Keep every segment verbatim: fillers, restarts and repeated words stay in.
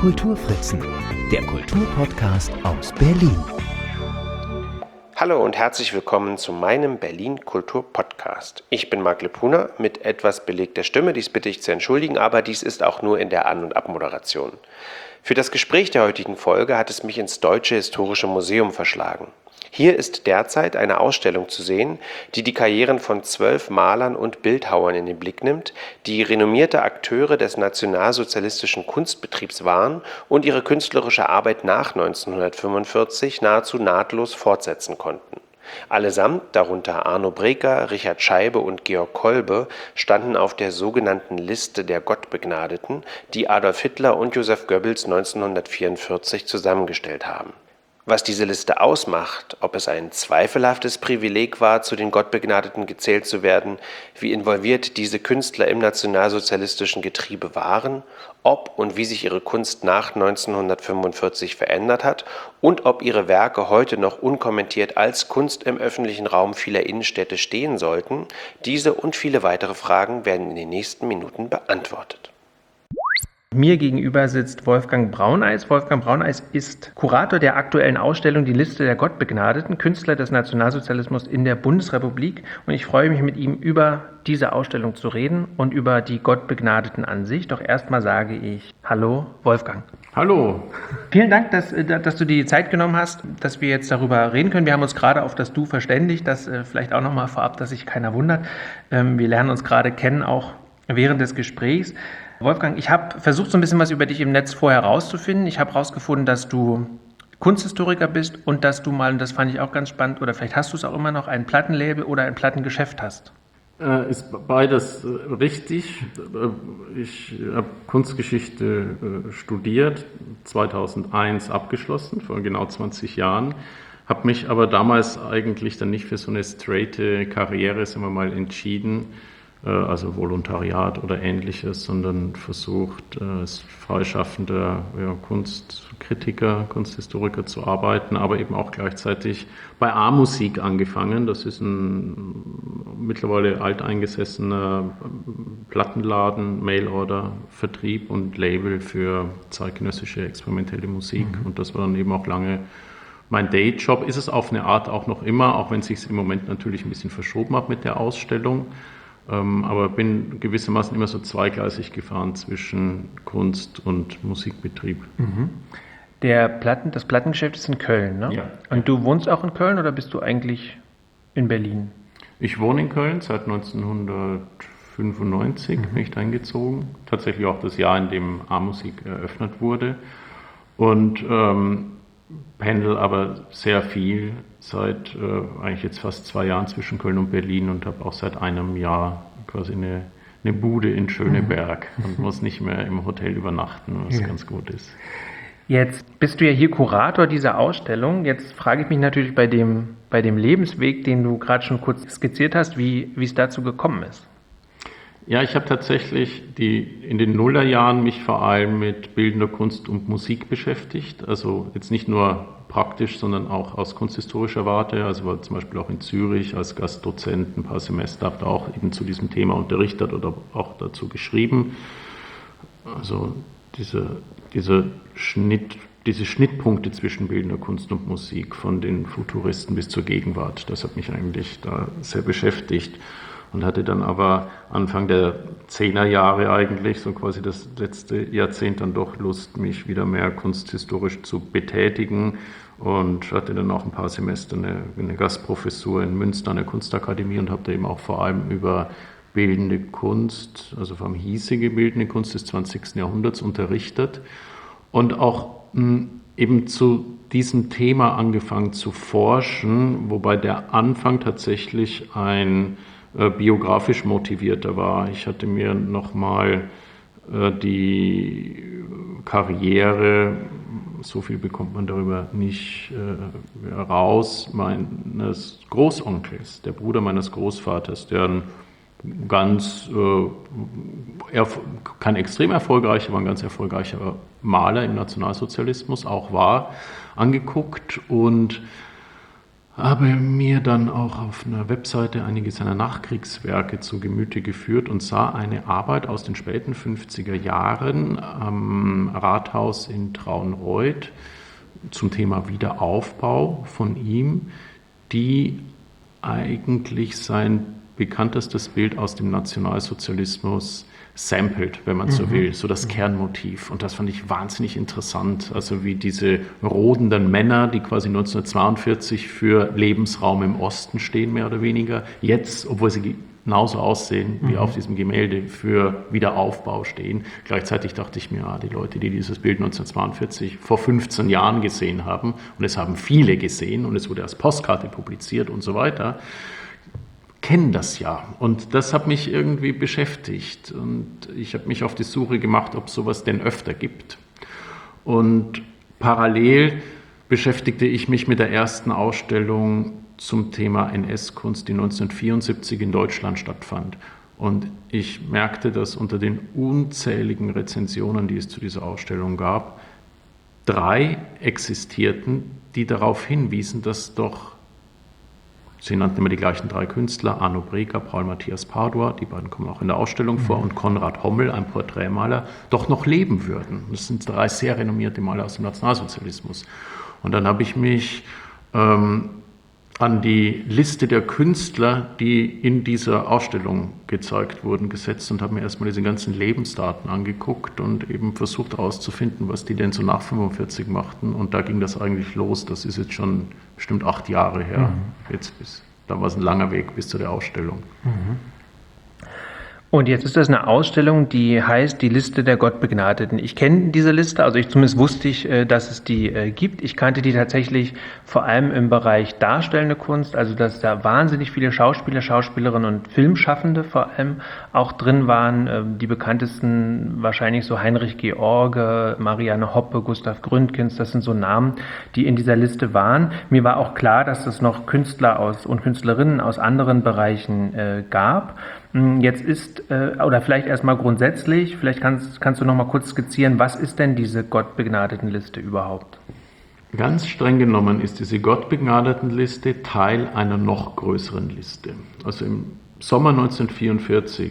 Kulturfritzen, der Kulturpodcast aus Berlin. Hallo und herzlich willkommen zu meinem Berlin Kultur Podcast. Ich bin Marc Lepuna mit etwas belegter Stimme, dies bitte ich zu entschuldigen, aber dies ist auch nur in der An- und Abmoderation. Für das Gespräch der heutigen Folge hat es mich ins Deutsche Historische Museum verschlagen. Hier ist derzeit eine Ausstellung zu sehen, die die Karrieren von zwölf Malern und Bildhauern in den Blick nimmt, die renommierte Akteure des nationalsozialistischen Kunstbetriebs waren und ihre künstlerische Arbeit nach neunzehnhundertfünfundvierzig nahezu nahtlos fortsetzen konnten. Allesamt, darunter Arno Breker, Richard Scheibe und Georg Kolbe, standen auf der sogenannten Liste der Gottbegnadeten, die Adolf Hitler und Joseph Goebbels neunzehnhundertvierundvierzig zusammengestellt haben. Was diese Liste ausmacht, ob es ein zweifelhaftes Privileg war, zu den Gottbegnadeten gezählt zu werden, wie involviert diese Künstler im nationalsozialistischen Getriebe waren, ob und wie sich ihre Kunst nach neunzehnhundertfünfundvierzig verändert hat und ob ihre Werke heute noch unkommentiert als Kunst im öffentlichen Raum vieler Innenstädte stehen sollten, diese und viele weitere Fragen werden in den nächsten Minuten beantwortet. Mir gegenüber sitzt Wolfgang Brauneis. Wolfgang Brauneis ist Kurator der aktuellen Ausstellung Die Liste der Gottbegnadeten, Künstler des Nationalsozialismus in der Bundesrepublik. Und ich freue mich, mit ihm über diese Ausstellung zu reden und über die Gottbegnadeten an sich. Doch erstmal sage ich Hallo, Wolfgang. Hallo. Vielen Dank, dass, dass du dir die Zeit genommen hast, dass wir jetzt darüber reden können. Wir haben uns gerade auf das Du verständigt. Das äh, vielleicht auch nochmal vorab, dass sich keiner wundert. Ähm, wir lernen uns gerade kennen, auch während des Gesprächs. Wolfgang, ich habe versucht, so ein bisschen was über dich im Netz vorher rauszufinden. Ich habe herausgefunden, dass du Kunsthistoriker bist und dass du mal, und das fand ich auch ganz spannend, oder vielleicht hast du es auch immer noch, ein Plattenlabel oder ein Plattengeschäft hast. Äh, ist beides äh, richtig. Ich habe Kunstgeschichte äh, studiert, zweitausendeins abgeschlossen, vor genau zwanzig Jahren. Habe mich aber damals eigentlich dann nicht für so eine straighte Karriere, sagen wir mal, entschieden, also Volontariat oder Ähnliches, sondern versucht, als freischaffender ja, Kunstkritiker, Kunsthistoriker zu arbeiten, aber eben auch gleichzeitig bei A-Musik angefangen. Das ist ein mittlerweile alteingesessener Plattenladen, Mailorder, Vertrieb und Label für zeitgenössische experimentelle Musik. Mhm. Und das war dann eben auch lange mein Dayjob. Ist es auf eine Art auch noch immer, auch wenn es sich im Moment natürlich ein bisschen verschoben hat mit der Ausstellung. Aber bin gewissermaßen immer so zweigleisig gefahren zwischen Kunst und Musikbetrieb. Mhm. Der Platten, das Plattengeschäft ist in Köln, ne? Ja. Und du wohnst auch in Köln oder bist du eigentlich in Berlin? Ich wohne in Köln seit neunzehnhundertfünfundneunzig, mhm. bin ich da eingezogen. Tatsächlich auch das Jahr, in dem A-Musik eröffnet wurde. Und ähm, pendel aber sehr viel seit äh, eigentlich jetzt fast zwei Jahren zwischen Köln und Berlin und habe auch seit einem Jahr quasi eine, eine Bude in Schöneberg mhm. und muss nicht mehr im Hotel übernachten, was ja. ganz gut ist. Jetzt bist du ja hier Kurator dieser Ausstellung. Jetzt frage ich mich natürlich bei dem, bei dem Lebensweg, den du gerade schon kurz skizziert hast, wie, wie es dazu gekommen ist. Ja, ich habe tatsächlich die, in den Nullerjahren mich vor allem mit bildender Kunst und Musik beschäftigt. Also jetzt nicht nur praktisch, sondern auch aus kunsthistorischer Warte. Also war zum Beispiel auch in Zürich als Gastdozent ein paar Semester, habe da auch eben zu diesem Thema unterrichtet oder auch dazu geschrieben. Also diese, diese, Schnitt, diese Schnittpunkte zwischen bildender Kunst und Musik von den Futuristen bis zur Gegenwart, das hat mich eigentlich da sehr beschäftigt. Und hatte dann aber Anfang der Zehnerjahre eigentlich, so quasi das letzte Jahrzehnt, dann doch Lust, mich wieder mehr kunsthistorisch zu betätigen und hatte dann auch ein paar Semester eine, eine Gastprofessur in Münster an der Kunstakademie und habe da eben auch vor allem über bildende Kunst, also vor allem hiesige bildende Kunst des zwanzigsten Jahrhunderts unterrichtet und auch mh, eben zu diesem Thema angefangen zu forschen, wobei der Anfang tatsächlich ein biografisch motivierter war. Ich hatte mir nochmal äh, die Karriere, so viel bekommt man darüber nicht äh, raus, meines Großonkels, der Bruder meines Großvaters, der ein ganz, äh, erf- kein extrem erfolgreicher, aber ein ganz erfolgreicher Maler im Nationalsozialismus auch war, angeguckt und habe mir dann auch auf einer Webseite einige seiner Nachkriegswerke zu Gemüte geführt und sah eine Arbeit aus den späten fünfziger Jahren am Rathaus in Traunreut zum Thema Wiederaufbau von ihm, die eigentlich sein bekanntestes Bild aus dem Nationalsozialismus sampled, wenn man so will, so das Kernmotiv. Und das fand ich wahnsinnig interessant. Also wie diese rodenden Männer, die quasi neunzehnhundertzweiundvierzig für Lebensraum im Osten stehen, mehr oder weniger, jetzt, obwohl sie genauso aussehen wie mhm. auf diesem Gemälde, für Wiederaufbau stehen. Gleichzeitig dachte ich mir, ah, die Leute, die dieses Bild neunzehnhundertzweiundvierzig vor fünfzehn Jahren gesehen haben, und es haben viele gesehen und es wurde als Postkarte publiziert und so weiter, kennen das ja. Und das hat mich irgendwie beschäftigt. Und ich habe mich auf die Suche gemacht, ob es sowas denn öfter gibt. Und parallel beschäftigte ich mich mit der ersten Ausstellung zum Thema N S-Kunst, die neunzehnhundertvierundsiebzig in Deutschland stattfand. Und ich merkte, dass unter den unzähligen Rezensionen, die es zu dieser Ausstellung gab, drei existierten, die darauf hinwiesen, dass doch, sie nannten immer die gleichen drei Künstler, Arno Breker, Paul Matthias Padua, die beiden kommen auch in der Ausstellung vor, und Konrad Hommel, ein Porträtmaler, doch noch leben würden. Das sind drei sehr renommierte Maler aus dem Nationalsozialismus. Und dann habe ich mich ähm, an die Liste der Künstler, die in dieser Ausstellung gezeigt wurden, gesetzt und habe mir erstmal diese ganzen Lebensdaten angeguckt und eben versucht herauszufinden, was die denn so nach fünfundvierzig machten. Und da ging das eigentlich los. Das ist jetzt schon bestimmt acht Jahre her. Mhm. Jetzt bis, da war es ein langer Weg bis zu der Ausstellung. Mhm. Und jetzt ist das eine Ausstellung, die heißt Die Liste der Gottbegnadeten. Ich kenne diese Liste, also ich zumindest wusste ich, dass es die gibt. Ich kannte die tatsächlich vor allem im Bereich darstellende Kunst, also dass da wahnsinnig viele Schauspieler, Schauspielerinnen und Filmschaffende vor allem auch drin waren. Die bekanntesten wahrscheinlich so Heinrich George, Marianne Hoppe, Gustav Gründgens, das sind so Namen, die in dieser Liste waren. Mir war auch klar, dass es noch Künstler aus und Künstlerinnen aus anderen Bereichen äh, gab. Jetzt ist, oder vielleicht erstmal grundsätzlich, vielleicht kannst, kannst du noch mal kurz skizzieren, was ist denn diese Gottbegnadetenliste überhaupt? Ganz streng genommen ist diese Gottbegnadetenliste Teil einer noch größeren Liste. Also im Sommer neunzehnhundertvierundvierzig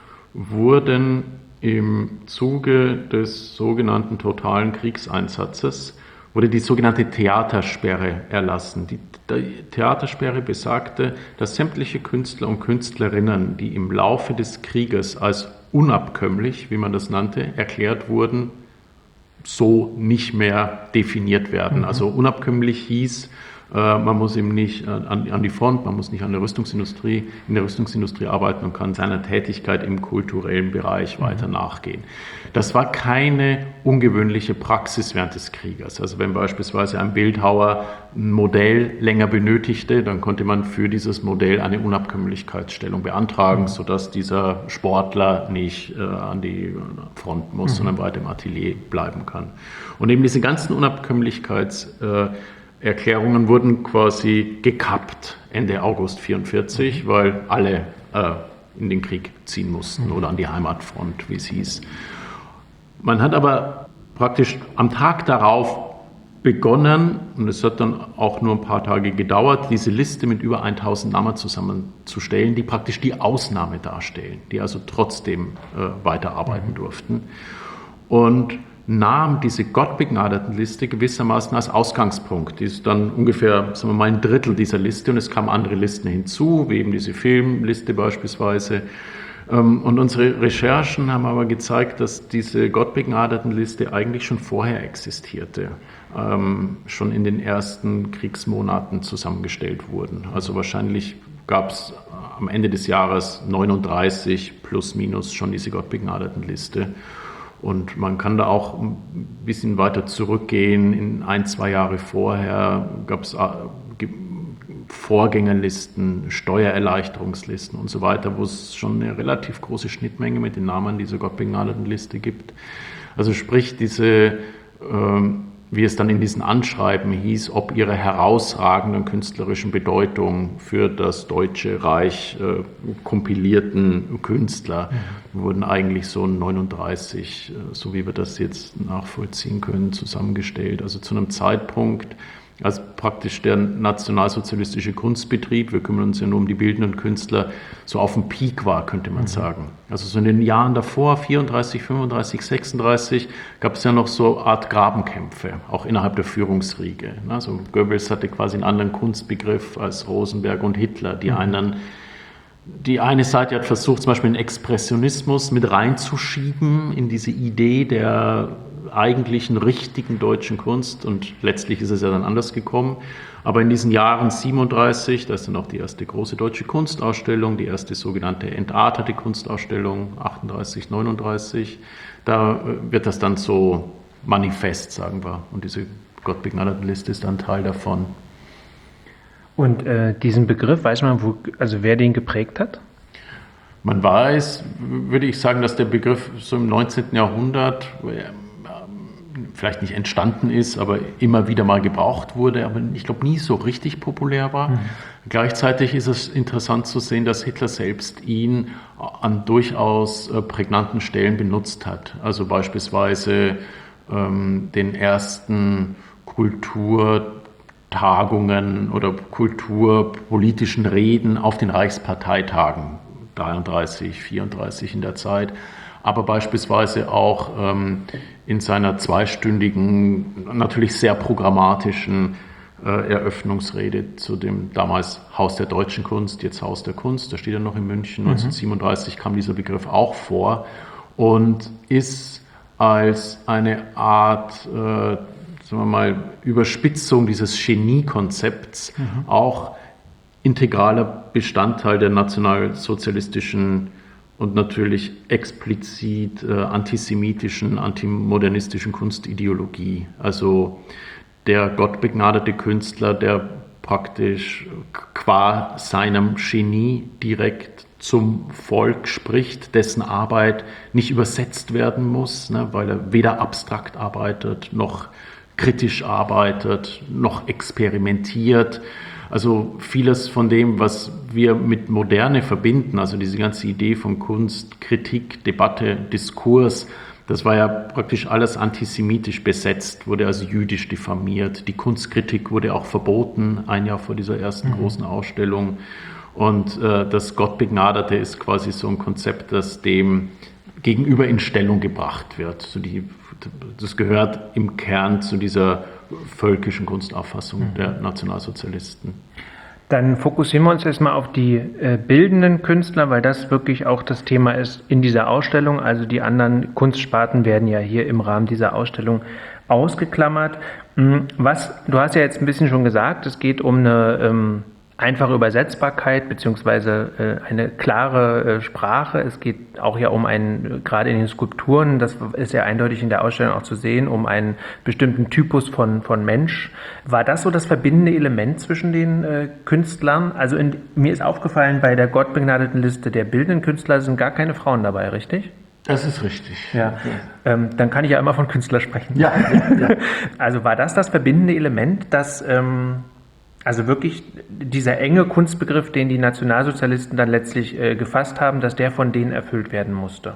wurden im Zuge des sogenannten totalen Kriegseinsatzes wurde die sogenannte Theatersperre erlassen. Die Theatersperre besagte, dass sämtliche Künstler und Künstlerinnen, die im Laufe des Krieges als unabkömmlich, wie man das nannte, erklärt wurden, so nicht mehr definiert werden. Mhm. Also unabkömmlich hieß, man muss eben nicht an, an die Front, man muss nicht an der Rüstungsindustrie, in der Rüstungsindustrie arbeiten und kann seiner Tätigkeit im kulturellen Bereich weiter nachgehen. Das war keine ungewöhnliche Praxis während des Krieges. Also wenn beispielsweise ein Bildhauer ein Modell länger benötigte, dann konnte man für dieses Modell eine Unabkömmlichkeitsstellung beantragen, sodass dieser Sportler nicht äh, an die Front muss, mhm. sondern weiter im Atelier bleiben kann. Und eben diese ganzen Unabkömmlichkeits äh, Erklärungen wurden quasi gekappt Ende August neunzehnhundertvierundvierzig, weil alle äh, in den Krieg ziehen mussten oder an die Heimatfront, wie es hieß. Man hat aber praktisch am Tag darauf begonnen, und es hat dann auch nur ein paar Tage gedauert, diese Liste mit über tausend Namen zusammenzustellen, die praktisch die Ausnahme darstellen, die also trotzdem äh, weiterarbeiten durften. Und nahm diese Gottbegnadetenliste gewissermaßen als Ausgangspunkt. Die ist dann ungefähr, sagen wir mal, ein Drittel dieser Liste, und es kamen andere Listen hinzu, wie eben diese Filmliste beispielsweise. Und unsere Recherchen haben aber gezeigt, dass diese Gottbegnadetenliste eigentlich schon vorher existierte, schon in den ersten Kriegsmonaten zusammengestellt wurden. Also wahrscheinlich gab es am Ende des Jahres neununddreißig plus minus schon diese Gottbegnadetenliste. Und man kann da auch ein bisschen weiter zurückgehen. In ein, zwei Jahre vorher gab es Vorgängerlisten, Steuererleichterungslisten und so weiter, wo es schon eine relativ große Schnittmenge mit den Namen dieser Gottbegnadetenliste gibt. Also sprich, diese, ähm, wie es dann in diesen Anschreiben hieß, ob ihre herausragenden künstlerischen Bedeutung für das Deutsche Reich äh, kompilierten Künstler, mhm. wurden eigentlich so neununddreißig, äh, so wie wir das jetzt nachvollziehen können, zusammengestellt. Also zu einem Zeitpunkt, als praktisch der nationalsozialistische Kunstbetrieb, wir kümmern uns ja nur um die bildenden Künstler, so auf dem Peak war, könnte man sagen. Also so in den Jahren davor, vierunddreißig, fünfunddreißig, sechsunddreißig, gab es ja noch so eine Art Grabenkämpfe, auch innerhalb der Führungsriege. Also Goebbels hatte quasi einen anderen Kunstbegriff als Rosenberg und Hitler. Die einen, die eine Seite hat versucht, zum Beispiel den Expressionismus mit reinzuschieben in diese Idee der eigentlichen richtigen deutschen Kunst, und letztlich ist es ja dann anders gekommen. Aber in diesen Jahren siebenunddreißig, da ist dann auch die erste große deutsche Kunstausstellung, die erste sogenannte entartete Kunstausstellung, achtunddreißig, neununddreißig, da wird das dann so manifest, sagen wir. Und diese Gottbegnadetenliste ist dann Teil davon. Und äh, diesen Begriff, weiß man, wo, also wer den geprägt hat? Man weiß, würde ich sagen, dass der Begriff so im neunzehnten Jahrhundert vielleicht nicht entstanden ist, aber immer wieder mal gebraucht wurde, aber ich glaube nie so richtig populär war. Mhm. Gleichzeitig ist es interessant zu sehen, dass Hitler selbst ihn an durchaus prägnanten Stellen benutzt hat. Also beispielsweise ähm, den ersten Kulturtagungen oder kulturpolitischen Reden auf den Reichsparteitagen, dreiunddreißig, vierunddreißig in der Zeit, aber beispielsweise auch ähm, in seiner zweistündigen, natürlich sehr programmatischen äh, Eröffnungsrede zu dem damals Haus der Deutschen Kunst, jetzt Haus der Kunst, da steht er noch in München, mhm. neunzehnhundertsiebenunddreißig kam dieser Begriff auch vor und ist als eine Art, äh, sagen wir mal, Überspitzung dieses Genie-Konzepts mhm. auch integraler Bestandteil der nationalsozialistischen und natürlich explizit äh, antisemitischen, antimodernistischen Kunstideologie. Also der gottbegnadete Künstler, der praktisch qua seinem Genie direkt zum Volk spricht, dessen Arbeit nicht übersetzt werden muss, ne, weil er weder abstrakt arbeitet, noch kritisch arbeitet, noch experimentiert. Also vieles von dem, was wir mit Moderne verbinden, also diese ganze Idee von Kunst, Kritik, Debatte, Diskurs, das war ja praktisch alles antisemitisch besetzt, wurde als jüdisch diffamiert. Die Kunstkritik wurde auch verboten, ein Jahr vor dieser ersten mhm. großen Ausstellung. Und äh, das Gottbegnadete ist quasi so ein Konzept, das dem gegenüber in Stellung gebracht wird. So die, das gehört im Kern zu dieser völkischen Kunstauffassung mhm. der Nationalsozialisten. Dann fokussieren wir uns erstmal auf die äh, bildenden Künstler, weil das wirklich auch das Thema ist in dieser Ausstellung. Also die anderen Kunstsparten werden ja hier im Rahmen dieser Ausstellung ausgeklammert. Was, du hast ja jetzt ein bisschen schon gesagt, es geht um eine ähm, einfache Übersetzbarkeit beziehungsweise äh, eine klare äh, Sprache. Es geht auch ja um einen, gerade in den Skulpturen, das ist ja eindeutig in der Ausstellung auch zu sehen, um einen bestimmten Typus von, von Mensch. War das so das verbindende Element zwischen den äh, Künstlern? Also in, mir ist aufgefallen, bei der Gottbegnadetenliste der bildenden Künstler sind gar keine Frauen dabei, richtig? Das ist richtig. Ja, ähm, dann kann ich ja immer von Künstler sprechen. Ja, ja, ja. Also war das das verbindende Element, dass ähm, also wirklich dieser enge Kunstbegriff, den die Nationalsozialisten dann letztlich äh, gefasst haben, dass der von denen erfüllt werden musste?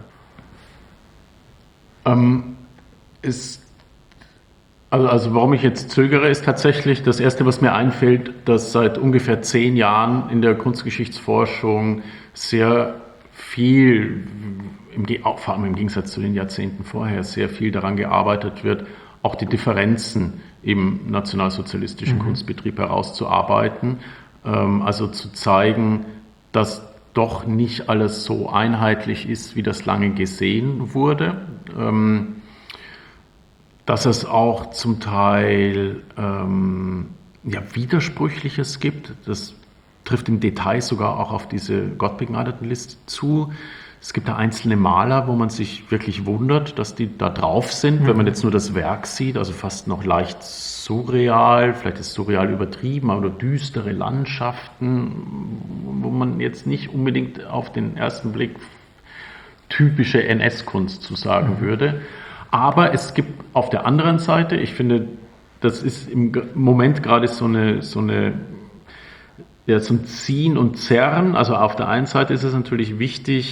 Ähm, ist, also, also warum ich jetzt zögere, ist tatsächlich das Erste, was mir einfällt, dass seit ungefähr zehn Jahren in der Kunstgeschichtsforschung sehr viel, im, vor allem im Gegensatz zu den Jahrzehnten vorher, sehr viel daran gearbeitet wird, auch die Differenzen im nationalsozialistischen mhm. Kunstbetrieb herauszuarbeiten, ähm, also zu zeigen, dass doch nicht alles so einheitlich ist, wie das lange gesehen wurde, ähm, dass es auch zum Teil ähm, ja, Widersprüchliches gibt, das trifft im Detail sogar auch auf diese Gottbegnadetenliste zu. Es gibt da einzelne Maler, wo man sich wirklich wundert, dass die da drauf sind, mhm. wenn man jetzt nur das Werk sieht, also fast noch leicht surreal, vielleicht ist surreal übertrieben, aber düstere Landschaften, wo man jetzt nicht unbedingt auf den ersten Blick typische N S-Kunst zu sagen mhm. würde. Aber es gibt auf der anderen Seite, ich finde, das ist im Moment gerade so eine, so eine ja, so ein Ziehen und Zerren. Also auf der einen Seite ist es natürlich wichtig,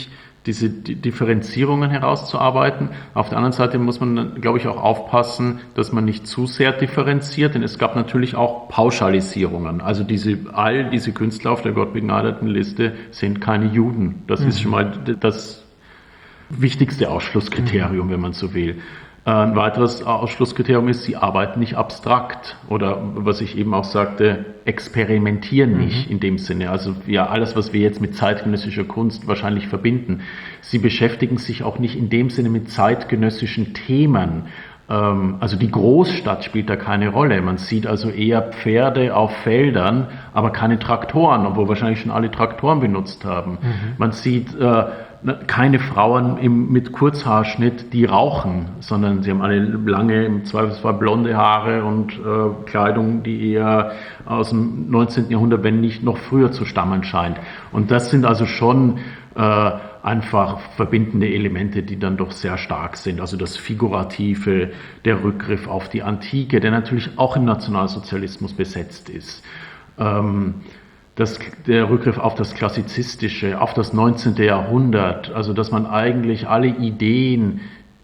diese Differenzierungen herauszuarbeiten. Auf der anderen Seite muss man, glaube ich, auch aufpassen, dass man nicht zu sehr differenziert, denn es gab natürlich auch Pauschalisierungen. Also diese, all diese Künstler auf der gottbegnadeten Liste sind keine Juden. Das mhm. ist schon mal das wichtigste Ausschlusskriterium, mhm. wenn man so will. Ein weiteres Ausschlusskriterium ist, sie arbeiten nicht abstrakt oder, was ich eben auch sagte, experimentieren nicht mhm. in dem Sinne. Also ja, alles, was wir jetzt mit zeitgenössischer Kunst wahrscheinlich verbinden. Sie beschäftigen sich auch nicht in dem Sinne mit zeitgenössischen Themen. Also die Großstadt spielt da keine Rolle. Man sieht also eher Pferde auf Feldern, aber keine Traktoren, obwohl wahrscheinlich schon alle Traktoren benutzt haben. Mhm. Man sieht äh, keine Frauen im, mit Kurzhaarschnitt, die rauchen, sondern sie haben alle lange, im Zweifelsfall blonde Haare und äh, Kleidung, die eher aus dem neunzehnten Jahrhundert, wenn nicht noch früher zu stammen scheint. Und das sind also schon äh, einfach verbindende Elemente, die dann doch sehr stark sind. Also das Figurative, der Rückgriff auf die Antike, der natürlich auch im Nationalsozialismus besetzt ist. Ähm, Das, der Rückgriff auf das Klassizistische, auf das neunzehnte Jahrhundert, also dass man eigentlich alle Ideen,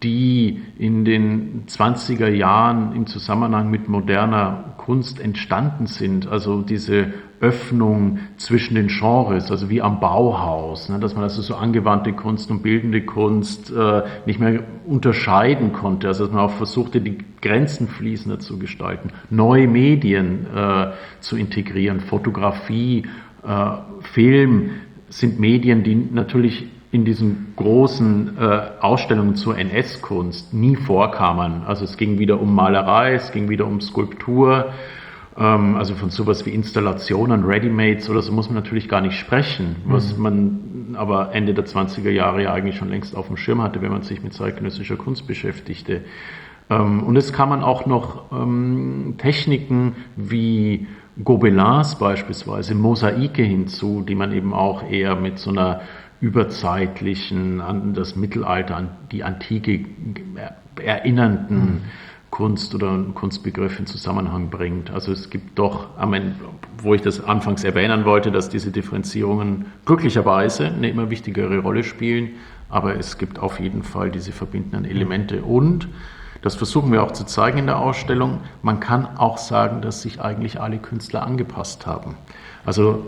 die in den zwanziger Jahren im Zusammenhang mit moderner Kunst entstanden sind, also diese Öffnung zwischen den Genres, also wie am Bauhaus, ne, dass man also so angewandte Kunst und bildende Kunst äh, nicht mehr unterscheiden konnte, also dass man auch versuchte, die Grenzen fließender zu gestalten, neue Medien äh, zu integrieren, Fotografie, äh, Film sind Medien, die natürlich in diesen großen äh, Ausstellungen zur N S-Kunst nie vorkamen. Also es ging wieder um Malerei, es ging wieder um Skulptur, ähm, also von sowas wie Installationen, Readymates oder so muss man natürlich gar nicht sprechen, mhm. was man aber Ende der zwanziger Jahre ja eigentlich schon längst auf dem Schirm hatte, wenn man sich mit zeitgenössischer Kunst beschäftigte. Ähm, und es kamen auch noch ähm, Techniken wie Gobelins beispielsweise, Mosaike hinzu, die man eben auch eher mit so einer überzeitlichen, an das Mittelalter, an die Antike erinnernden mhm. Kunst oder Kunstbegriff in Zusammenhang bringt. Also es gibt doch, wo ich das anfangs erwähnen wollte, dass diese Differenzierungen glücklicherweise eine immer wichtigere Rolle spielen, aber es gibt auf jeden Fall diese verbindenden Elemente und das versuchen wir auch zu zeigen in der Ausstellung. Man kann auch sagen, dass sich eigentlich alle Künstler angepasst haben. Also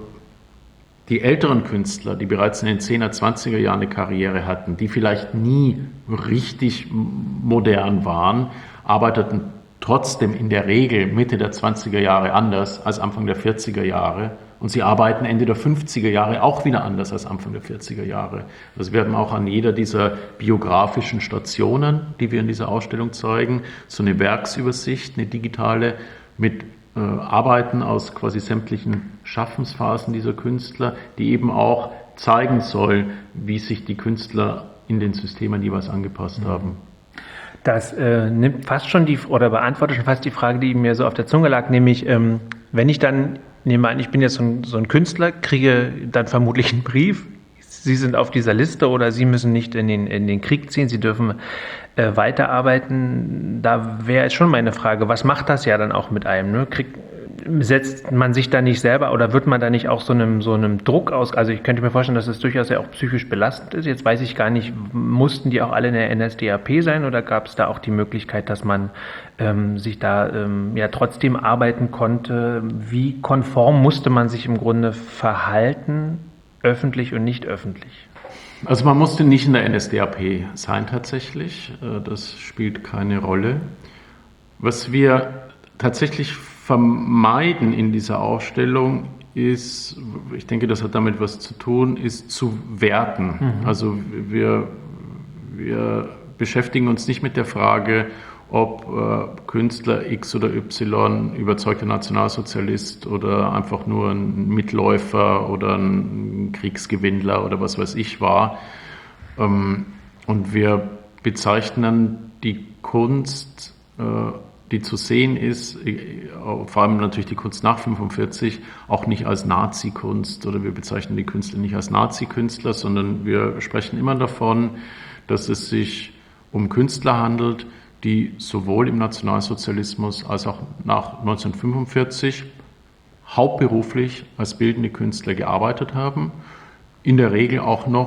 die älteren Künstler, die bereits in den zehner, zwanziger Jahren eine Karriere hatten, die vielleicht nie richtig modern waren, arbeiteten trotzdem in der Regel Mitte der zwanziger Jahre anders als Anfang der vierziger Jahre. Und sie arbeiten Ende der fünfziger Jahre auch wieder anders als Anfang der vierziger Jahre. Also wir haben auch an jeder dieser biografischen Stationen, die wir in dieser Ausstellung zeigen, so eine Werksübersicht, eine digitale mit äh, Arbeiten aus quasi sämtlichen Schaffensphasen dieser Künstler, die eben auch zeigen soll, wie sich die Künstler in den Systemen jeweils angepasst mhm. haben. Das äh, nimmt fast schon die, oder beantwortet schon fast die Frage, die mir so auf der Zunge lag, nämlich, ähm, wenn ich dann nehme an, ich bin jetzt so ein, so ein Künstler, kriege dann vermutlich einen Brief, Sie sind auf dieser Liste oder Sie müssen nicht in den, in den Krieg ziehen, Sie dürfen äh, weiterarbeiten. Da wäre jetzt schon meine Frage, was macht das ja dann auch mit einem? Ne? Krieg, setzt man sich da nicht selber oder wird man da nicht auch so einem, so einem Druck aus? Also ich könnte mir vorstellen, dass es durchaus ja auch psychisch belastend ist. Jetzt weiß ich gar nicht, mussten die auch alle in der N S D A P sein oder gab es da auch die Möglichkeit, dass man ähm, sich da ähm, ja trotzdem arbeiten konnte? Wie konform musste man sich im Grunde verhalten, öffentlich und nicht öffentlich? Also man musste nicht in der N S D A P sein tatsächlich. Das spielt keine Rolle. Was wir tatsächlich vermeiden in dieser Ausstellung ist, ich denke, das hat damit was zu tun, ist zu werten. Mhm. Also wir, wir beschäftigen uns nicht mit der Frage, ob äh, Künstler X oder Y überzeugter Nationalsozialist oder einfach nur ein Mitläufer oder ein Kriegsgewinnler oder was weiß ich war. Ähm, und wir bezeichnen die Kunst, äh, die zu sehen ist, vor allem natürlich die Kunst nach fünfundvierzig, auch nicht als Nazi-Kunst oder wir bezeichnen die Künstler nicht als Nazi-Künstler, sondern wir sprechen immer davon, dass es sich um Künstler handelt, die sowohl im Nationalsozialismus als auch nach neunzehnhundertfünfundvierzig hauptberuflich als bildende Künstler gearbeitet haben, in der Regel auch noch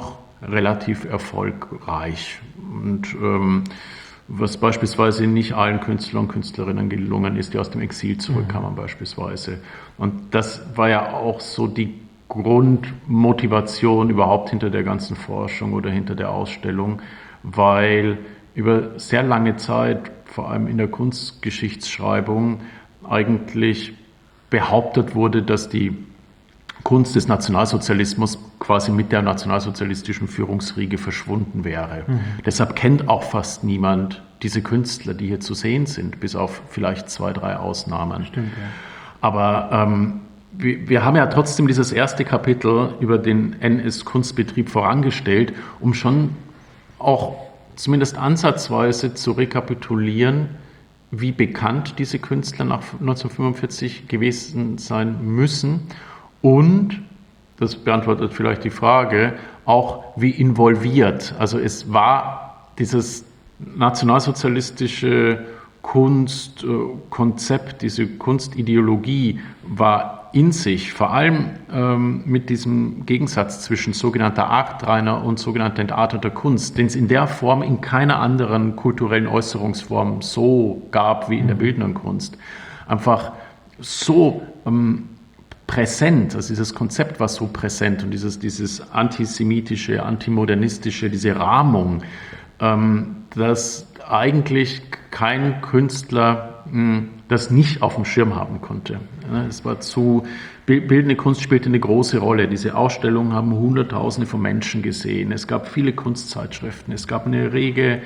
relativ erfolgreich. Und ähm, was beispielsweise nicht allen Künstlern und Künstlerinnen gelungen ist, die aus dem Exil zurückkamen mhm. beispielsweise. Und das war ja auch so die Grundmotivation überhaupt hinter der ganzen Forschung oder hinter der Ausstellung, weil über sehr lange Zeit, vor allem in der Kunstgeschichtsschreibung, eigentlich behauptet wurde, dass die Kunst des Nationalsozialismus quasi mit der nationalsozialistischen Führungsriege verschwunden wäre. Mhm. Deshalb kennt auch fast niemand diese Künstler, die hier zu sehen sind, bis auf vielleicht zwei, drei Ausnahmen. Stimmt, ja. Aber ähm, wir, wir haben ja trotzdem dieses erste Kapitel über den N S-Kunstbetrieb vorangestellt, um schon auch zumindest ansatzweise zu rekapitulieren, wie bekannt diese Künstler nach neunzehnhundertfünfundvierzig gewesen sein müssen. Und, das beantwortet vielleicht die Frage, auch wie involviert. Also es war dieses nationalsozialistische Kunstkonzept, diese Kunstideologie war in sich, vor allem ähm, mit diesem Gegensatz zwischen sogenannter artreiner und sogenannter entarteter Kunst, den es in der Form in keiner anderen kulturellen Äußerungsform so gab wie in der bildenden Kunst, einfach so ähm, präsent, also dieses Konzept war so präsent und dieses, dieses antisemitische, antimodernistische, diese Rahmung, ähm, dass eigentlich kein Künstler mh, das nicht auf dem Schirm haben konnte. Es war zu, bildende Kunst spielte eine große Rolle. Diese Ausstellungen haben Hunderttausende von Menschen gesehen. Es gab viele Kunstzeitschriften. Es gab eine rege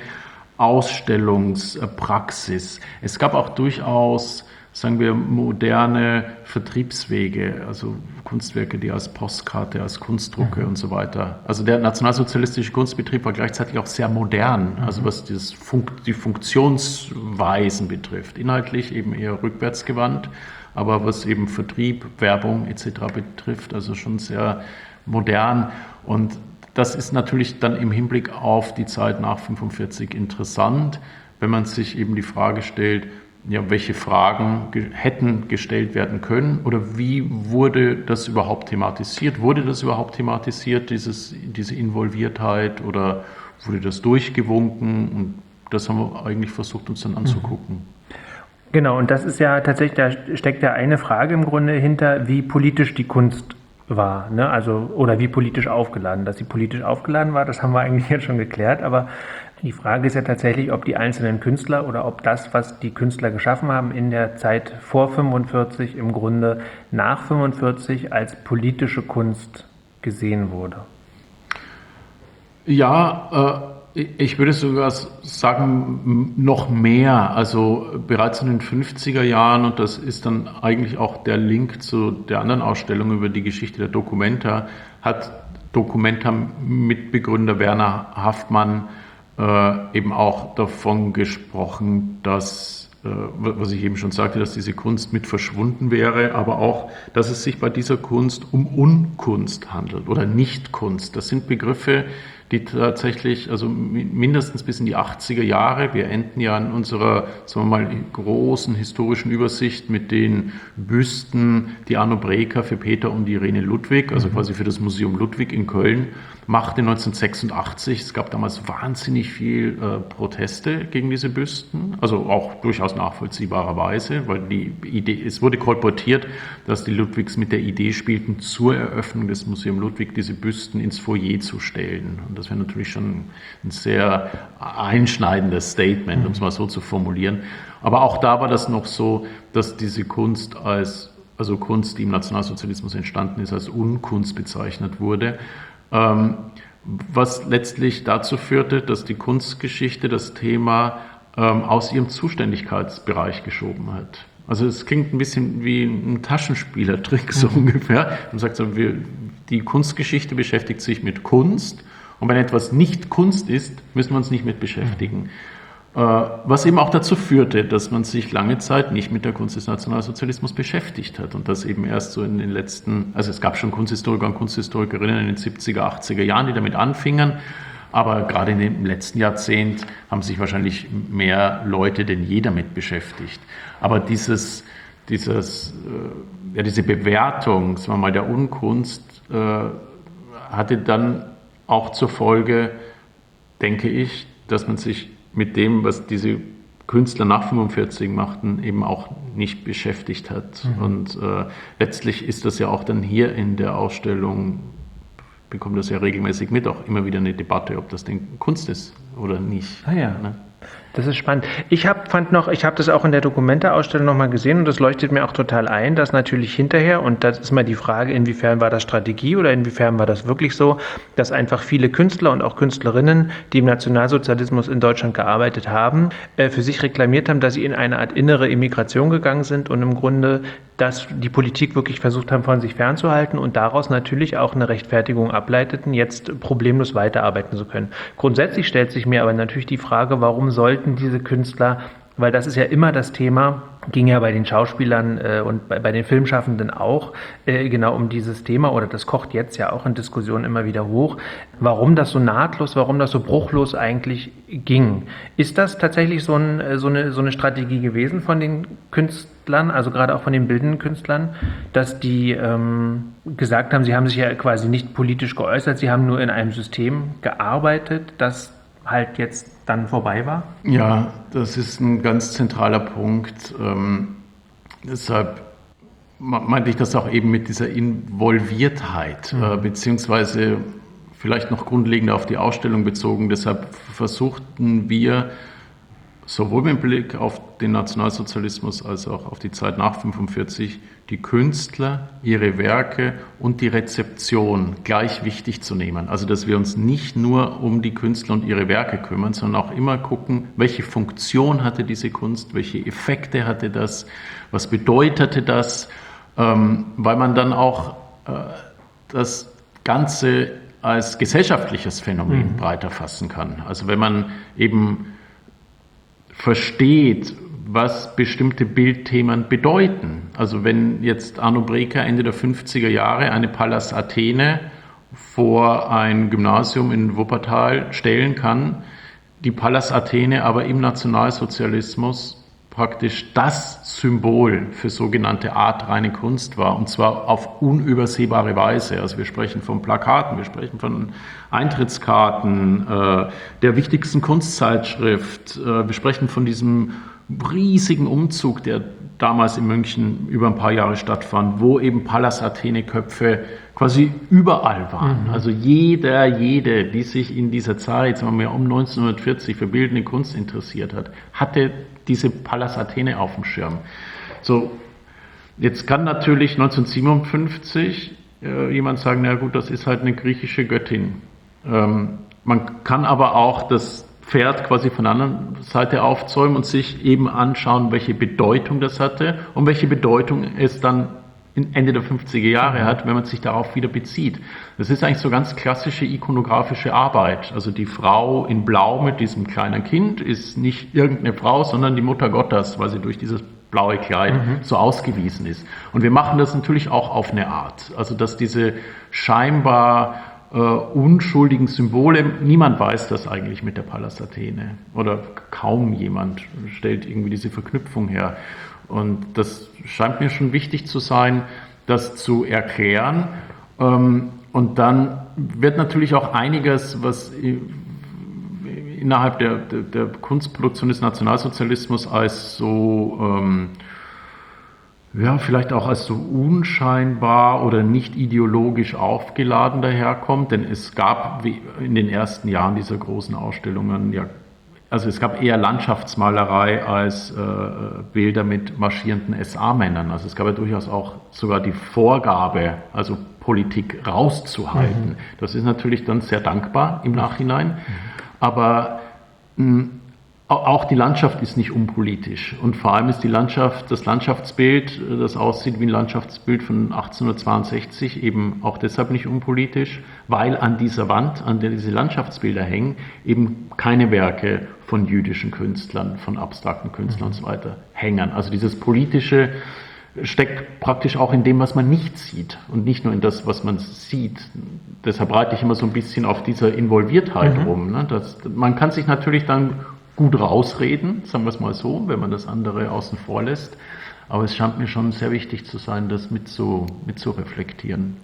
Ausstellungspraxis. Es gab auch durchaus, sagen wir, moderne Vertriebswege, also Kunstwerke, die als Postkarte, als Kunstdrucke mhm. und so weiter. Also der nationalsozialistische Kunstbetrieb war gleichzeitig auch sehr modern, mhm. also was das Fun- die Funktionsweisen betrifft. Inhaltlich eben eher rückwärtsgewandt, aber was eben Vertrieb, Werbung et cetera betrifft, also schon sehr modern. Und das ist natürlich dann im Hinblick auf die Zeit nach fünfundvierzig interessant, wenn man sich eben die Frage stellt, ja, welche Fragen ge- hätten gestellt werden können oder wie wurde das überhaupt thematisiert? Wurde das überhaupt thematisiert, dieses, diese Involviertheit, oder wurde das durchgewunken? Und das haben wir eigentlich versucht, uns dann anzugucken. Genau, und das ist ja tatsächlich, da steckt ja eine Frage im Grunde hinter, wie politisch die Kunst war, ne? Also, oder wie politisch aufgeladen. Dass sie politisch aufgeladen war, das haben wir eigentlich jetzt schon geklärt, aber die Frage ist ja tatsächlich, ob die einzelnen Künstler oder ob das, was die Künstler geschaffen haben in der Zeit vor fünfundvierzig, im Grunde nach fünfundvierzig als politische Kunst gesehen wurde. Ja, äh, ich würde sogar sagen, noch mehr. Also bereits in den fünfziger Jahren, und das ist dann eigentlich auch der Link zu der anderen Ausstellung über die Geschichte der Documenta, hat Documenta-Mitbegründer Werner Haftmann Äh, eben auch davon gesprochen, dass, äh, was ich eben schon sagte, dass diese Kunst mit verschwunden wäre, aber auch, dass es sich bei dieser Kunst um Unkunst handelt oder Nichtkunst. Das sind Begriffe, die tatsächlich, also mindestens bis in die achtziger Jahre, wir enden ja in unserer, sagen wir mal, großen historischen Übersicht mit den Büsten, die Arno Breker für Peter und Irene Ludwig, also quasi für das Museum Ludwig in Köln, machte neunzehnhundertsechsundachtzig. Es gab damals wahnsinnig viel äh, Proteste gegen diese Büsten, also auch durchaus nachvollziehbarerweise, weil die Idee, es wurde kolportiert, dass die Ludwigs mit der Idee spielten, zur Eröffnung des Museum Ludwig diese Büsten ins Foyer zu stellen. Und das wäre natürlich schon ein sehr einschneidendes Statement, um es mal so zu formulieren. Aber auch da war das noch so, dass diese Kunst als, also Kunst, die im Nationalsozialismus entstanden ist, als Unkunst bezeichnet wurde. Ähm, was letztlich dazu führte, dass die Kunstgeschichte das Thema ähm, aus ihrem Zuständigkeitsbereich geschoben hat. Also es klingt ein bisschen wie ein Taschenspielertrick, so mhm. ungefähr. Man sagt so, wir, die Kunstgeschichte beschäftigt sich mit Kunst, und wenn etwas nicht Kunst ist, müssen wir uns nicht mit beschäftigen. Mhm. Was eben auch dazu führte, dass man sich lange Zeit nicht mit der Kunst des Nationalsozialismus beschäftigt hat und das eben erst so in den letzten, also es gab schon Kunsthistoriker und Kunsthistorikerinnen in den siebziger, achtziger Jahren, die damit anfingen, aber gerade in dem letzten Jahrzehnt haben sich wahrscheinlich mehr Leute denn je damit beschäftigt. Aber dieses, dieses, ja, diese Bewertung, sagen wir mal, der Unkunst äh, hatte dann auch zur Folge, denke ich, dass man sich mit dem, was diese Künstler nach fünfundvierzig machten, eben auch nicht beschäftigt hat. Mhm. Und äh, letztlich ist das ja auch dann hier in der Ausstellung, bekommt das ja regelmäßig mit, auch immer wieder eine Debatte, ob das denn Kunst ist oder nicht. Ah ja. Ne? Das ist spannend. Ich hab, fand noch, ich habe das auch in der Dokumente-Ausstellung nochmal gesehen und das leuchtet mir auch total ein, dass natürlich hinterher, und das ist mal die Frage, inwiefern war das Strategie oder inwiefern war das wirklich so, dass einfach viele Künstler und auch Künstlerinnen, die im Nationalsozialismus in Deutschland gearbeitet haben, äh, für sich reklamiert haben, dass sie in eine Art innere Immigration gegangen sind und im Grunde, dass die Politik wirklich versucht haben, von sich fernzuhalten und daraus natürlich auch eine Rechtfertigung ableiteten, jetzt problemlos weiterarbeiten zu können. Grundsätzlich stellt sich mir aber natürlich die Frage, warum sollten diese Künstler, weil das ist ja immer das Thema, ging ja bei den Schauspielern äh, und bei, bei den Filmschaffenden auch äh, genau um dieses Thema, oder das kocht jetzt ja auch in Diskussionen immer wieder hoch, warum das so nahtlos, warum das so bruchlos eigentlich ging. Ist das tatsächlich so, ein, so, eine, so eine Strategie gewesen von den Künstlern, also gerade auch von den bildenden Künstlern, dass die ähm, gesagt haben, sie haben sich ja quasi nicht politisch geäußert, sie haben nur in einem System gearbeitet, das halt jetzt dann vorbei war? Ja, das ist ein ganz zentraler Punkt. Ähm, deshalb meinte ich das auch eben mit dieser Involviertheit, mhm. äh, beziehungsweise vielleicht noch grundlegender auf die Ausstellung bezogen. Deshalb versuchten wir sowohl mit Blick auf den Nationalsozialismus als auch auf die Zeit nach fünfundvierzig die Künstler, ihre Werke und die Rezeption gleich wichtig zu nehmen. Also dass wir uns nicht nur um die Künstler und ihre Werke kümmern, sondern auch immer gucken, welche Funktion hatte diese Kunst, welche Effekte hatte das, was bedeutete das, ähm, weil man dann auch äh, das Ganze als gesellschaftliches Phänomen mhm. breiter fassen kann. Also wenn man eben versteht, was bestimmte Bildthemen bedeuten. Also wenn jetzt Arno Breker Ende der fünfziger Jahre eine Pallas Athene vor ein Gymnasium in Wuppertal stellen kann, die Pallas Athene aber im Nationalsozialismus praktisch das Symbol für sogenannte artreine Kunst war, und zwar auf unübersehbare Weise. Also wir sprechen von Plakaten, wir sprechen von Eintrittskarten, äh, der wichtigsten Kunstzeitschrift, äh, wir sprechen von diesem riesigen Umzug, der damals in München über ein paar Jahre stattfand, wo eben Pallas Athene-Köpfe quasi überall waren. Mhm. Also jeder, jede, die sich in dieser Zeit, sagen wir mal, um neunzehnhundertvierzig für bildende Kunst interessiert hat, hatte diese Pallas Athene auf dem Schirm. So, jetzt kann natürlich neunzehnhundertsiebenundfünfzig äh, jemand sagen, na gut, das ist halt eine griechische Göttin. Ähm, man kann aber auch das Pferd quasi von der anderen Seite aufzäumen und sich eben anschauen, welche Bedeutung das hatte und welche Bedeutung es dann Ende der fünfziger Jahre hat, wenn man sich darauf wieder bezieht. Das ist eigentlich so ganz klassische ikonografische Arbeit. Also die Frau in Blau mit diesem kleinen Kind ist nicht irgendeine Frau, sondern die Mutter Gottes, weil sie durch dieses blaue Kleid mhm. so ausgewiesen ist. Und wir machen das natürlich auch auf eine Art. Also dass diese scheinbar äh, unschuldigen Symbole, niemand weiß das eigentlich mit der Pallas Athene. Oder kaum jemand stellt irgendwie diese Verknüpfung her. Und das scheint mir schon wichtig zu sein, das zu erklären. Und dann wird natürlich auch einiges, was innerhalb der, der, der Kunstproduktion des Nationalsozialismus als so, ähm, ja, vielleicht auch als so unscheinbar oder nicht ideologisch aufgeladen daherkommt. Denn es gab in den ersten Jahren dieser großen Ausstellungen ja Also es gab eher Landschaftsmalerei als äh, Bilder mit marschierenden S A-Männern. Also es gab ja durchaus auch sogar die Vorgabe, also Politik rauszuhalten. Mhm. Das ist natürlich dann sehr dankbar im Nachhinein. Mhm. Aber mh, auch die Landschaft ist nicht unpolitisch. Und vor allem ist die Landschaft, das Landschaftsbild, das aussieht wie ein Landschaftsbild von achtzehnhundertzweiundsechzig, eben auch deshalb nicht unpolitisch, weil an dieser Wand, an der diese Landschaftsbilder hängen, eben keine Werke von jüdischen Künstlern, von abstrakten Künstlern und so weiter hängen. Also dieses Politische steckt praktisch auch in dem, was man nicht sieht und nicht nur in das, was man sieht. Deshalb reite ich immer so ein bisschen auf dieser Involviertheit mhm. rum. Ne? Das, man kann sich natürlich dann gut rausreden, sagen wir es mal so, wenn man das andere außen vor lässt. Aber es scheint mir schon sehr wichtig zu sein, das mit zu, mit zu reflektieren.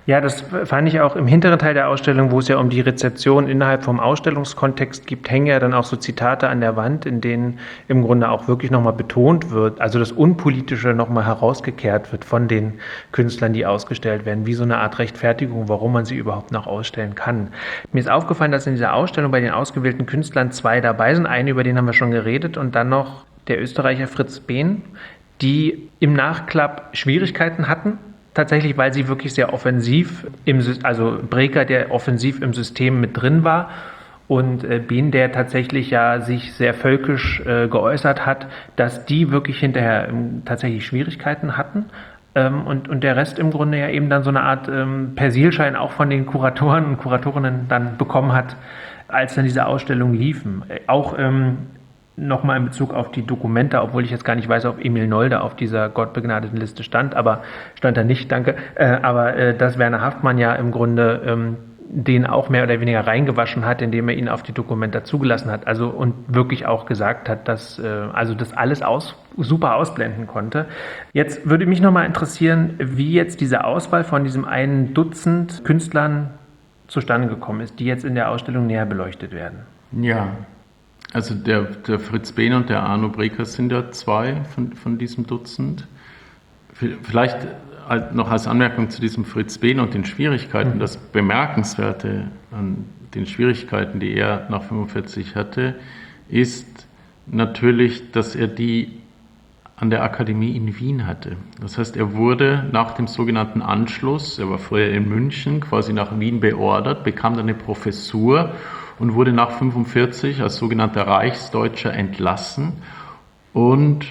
Ja, das fand ich auch im hinteren Teil der Ausstellung, wo es ja um die Rezeption innerhalb vom Ausstellungskontext gibt, hängen ja dann auch so Zitate an der Wand, in denen im Grunde auch wirklich nochmal betont wird, also das Unpolitische nochmal herausgekehrt wird von den Künstlern, die ausgestellt werden, wie so eine Art Rechtfertigung, warum man sie überhaupt noch ausstellen kann. Mir ist aufgefallen, dass in dieser Ausstellung bei den ausgewählten Künstlern zwei dabei sind. Einen, über den haben wir schon geredet, und dann noch der Österreicher Fritz Behn, die im Nachklapp Schwierigkeiten hatten, tatsächlich, weil sie wirklich sehr offensiv, im, also Breker, der offensiv im System mit drin war, und äh, Behn, der tatsächlich ja sich sehr völkisch äh, geäußert hat, dass die wirklich hinterher ähm, tatsächlich Schwierigkeiten hatten. Ähm, und, und der Rest im Grunde ja eben dann so eine Art ähm, Persilschein auch von den Kuratoren und Kuratorinnen dann bekommen hat, als dann diese Ausstellungen liefen. Äh, auch ähm, nochmal in Bezug auf die Dokumente, obwohl ich jetzt gar nicht weiß, ob Emil Nolde auf dieser gottbegnadeten Liste stand, aber stand er nicht, danke. Äh, aber äh, dass Werner Haftmann ja im Grunde ähm, den auch mehr oder weniger reingewaschen hat, indem er ihn auf die Dokumenta zugelassen hat. Also und wirklich auch gesagt hat, dass äh, also das alles aus, super ausblenden konnte. Jetzt würde mich nochmal interessieren, wie jetzt diese Auswahl von diesem einen Dutzend Künstlern zustande gekommen ist, die jetzt in der Ausstellung näher beleuchtet werden. Ja. Also der, der Fritz Behn und der Arno Breker sind ja zwei von, von diesem Dutzend. Vielleicht noch als Anmerkung zu diesem Fritz Behn und den Schwierigkeiten. Das Bemerkenswerte an den Schwierigkeiten, die er nach fünfundvierzig hatte, ist natürlich, dass er die an der Akademie in Wien hatte. Das heißt, er wurde nach dem sogenannten Anschluss, er war vorher in München, quasi nach Wien beordert, bekam dann eine Professur und wurde nach fünfundvierzig als sogenannter Reichsdeutscher entlassen und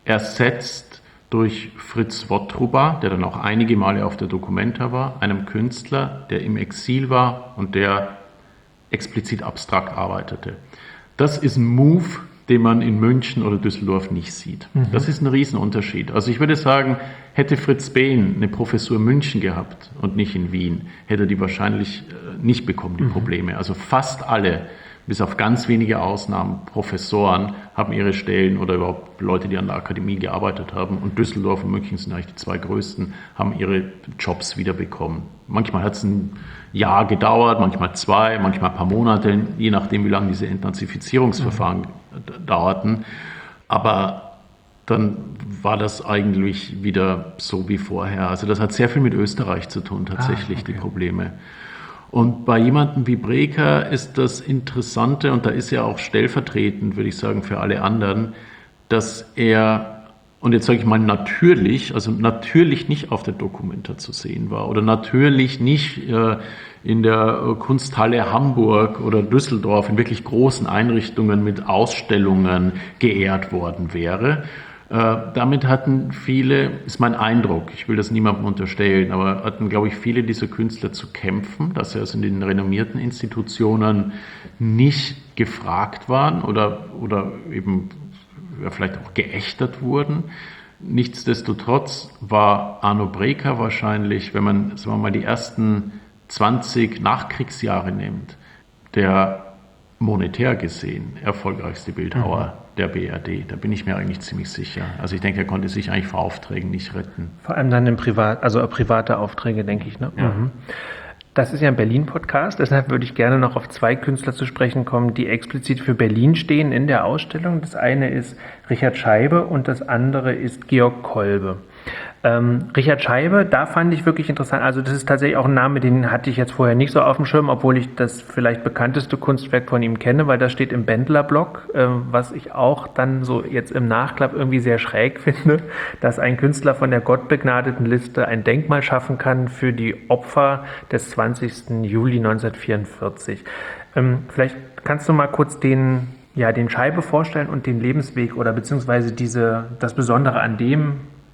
ersetzt durch Fritz Wottruba, der dann auch einige Male auf der Documenta war, einem Künstler, der im Exil war und der explizit abstrakt arbeitete. Das ist ein Move, den man in München oder Düsseldorf nicht sieht. Mhm. Das ist ein Riesenunterschied. Also ich würde sagen, hätte Fritz Behn eine Professur in München gehabt und nicht in Wien, hätte er die wahrscheinlich nicht bekommen, die mhm. Probleme. Also fast alle, bis auf ganz wenige Ausnahmen, Professoren haben ihre Stellen oder überhaupt Leute, die an der Akademie gearbeitet haben. Und Düsseldorf und München sind eigentlich die zwei größten, haben ihre Jobs wiederbekommen. Manchmal hat es ein Jahr gedauert, manchmal zwei, manchmal ein paar Monate, je nachdem, wie lange diese Entnazifizierungsverfahren mhm. dauerten. Aber dann war das eigentlich wieder so wie vorher. Also das hat sehr viel mit Österreich zu tun, tatsächlich, ah, okay. die Probleme. Und bei jemandem wie Breker ist das Interessante, und da ist er auch stellvertretend, würde ich sagen, für alle anderen, dass er, und jetzt sage ich mal natürlich, also natürlich nicht auf der Documenta zu sehen war oder natürlich nicht äh, in der Kunsthalle Hamburg oder Düsseldorf in wirklich großen Einrichtungen mit Ausstellungen geehrt worden wäre. Äh, damit hatten viele, ist mein Eindruck, ich will das niemandem unterstellen, aber hatten, glaube ich, viele dieser Künstler zu kämpfen, dass sie also in den renommierten Institutionen nicht gefragt waren oder, oder eben ja, vielleicht auch geächtert wurden. Nichtsdestotrotz war Arno Breker wahrscheinlich, wenn man, sagen wir mal, die ersten zwanzig Nachkriegsjahre nimmt, der monetär gesehen erfolgreichste Bildhauer mhm. der B R D. Da bin ich mir eigentlich ziemlich sicher. Also ich denke, er konnte sich eigentlich vor Aufträgen nicht retten. Vor allem dann in Privat, also private Aufträge, denke ich. Ne? Ja. Mhm. Das ist ja ein Berlin-Podcast, deshalb würde ich gerne noch auf zwei Künstler zu sprechen kommen, die explizit für Berlin stehen in der Ausstellung. Das eine ist Richard Scheibe und das andere ist Georg Kolbe. Ähm, Richard Scheibe, da fand ich wirklich interessant, also das ist tatsächlich auch ein Name, den hatte ich jetzt vorher nicht so auf dem Schirm, obwohl ich das vielleicht bekannteste Kunstwerk von ihm kenne, weil das steht im Bendler-Blog, äh, was ich auch dann so jetzt im Nachklapp irgendwie sehr schräg finde, dass ein Künstler von der gottbegnadeten Liste ein Denkmal schaffen kann für die Opfer des zwanzigsten Juli neunzehnhundertvierundvierzig. Ähm, vielleicht kannst du mal kurz den, ja, den Scheibe vorstellen und den Lebensweg oder beziehungsweise diese, das Besondere an dem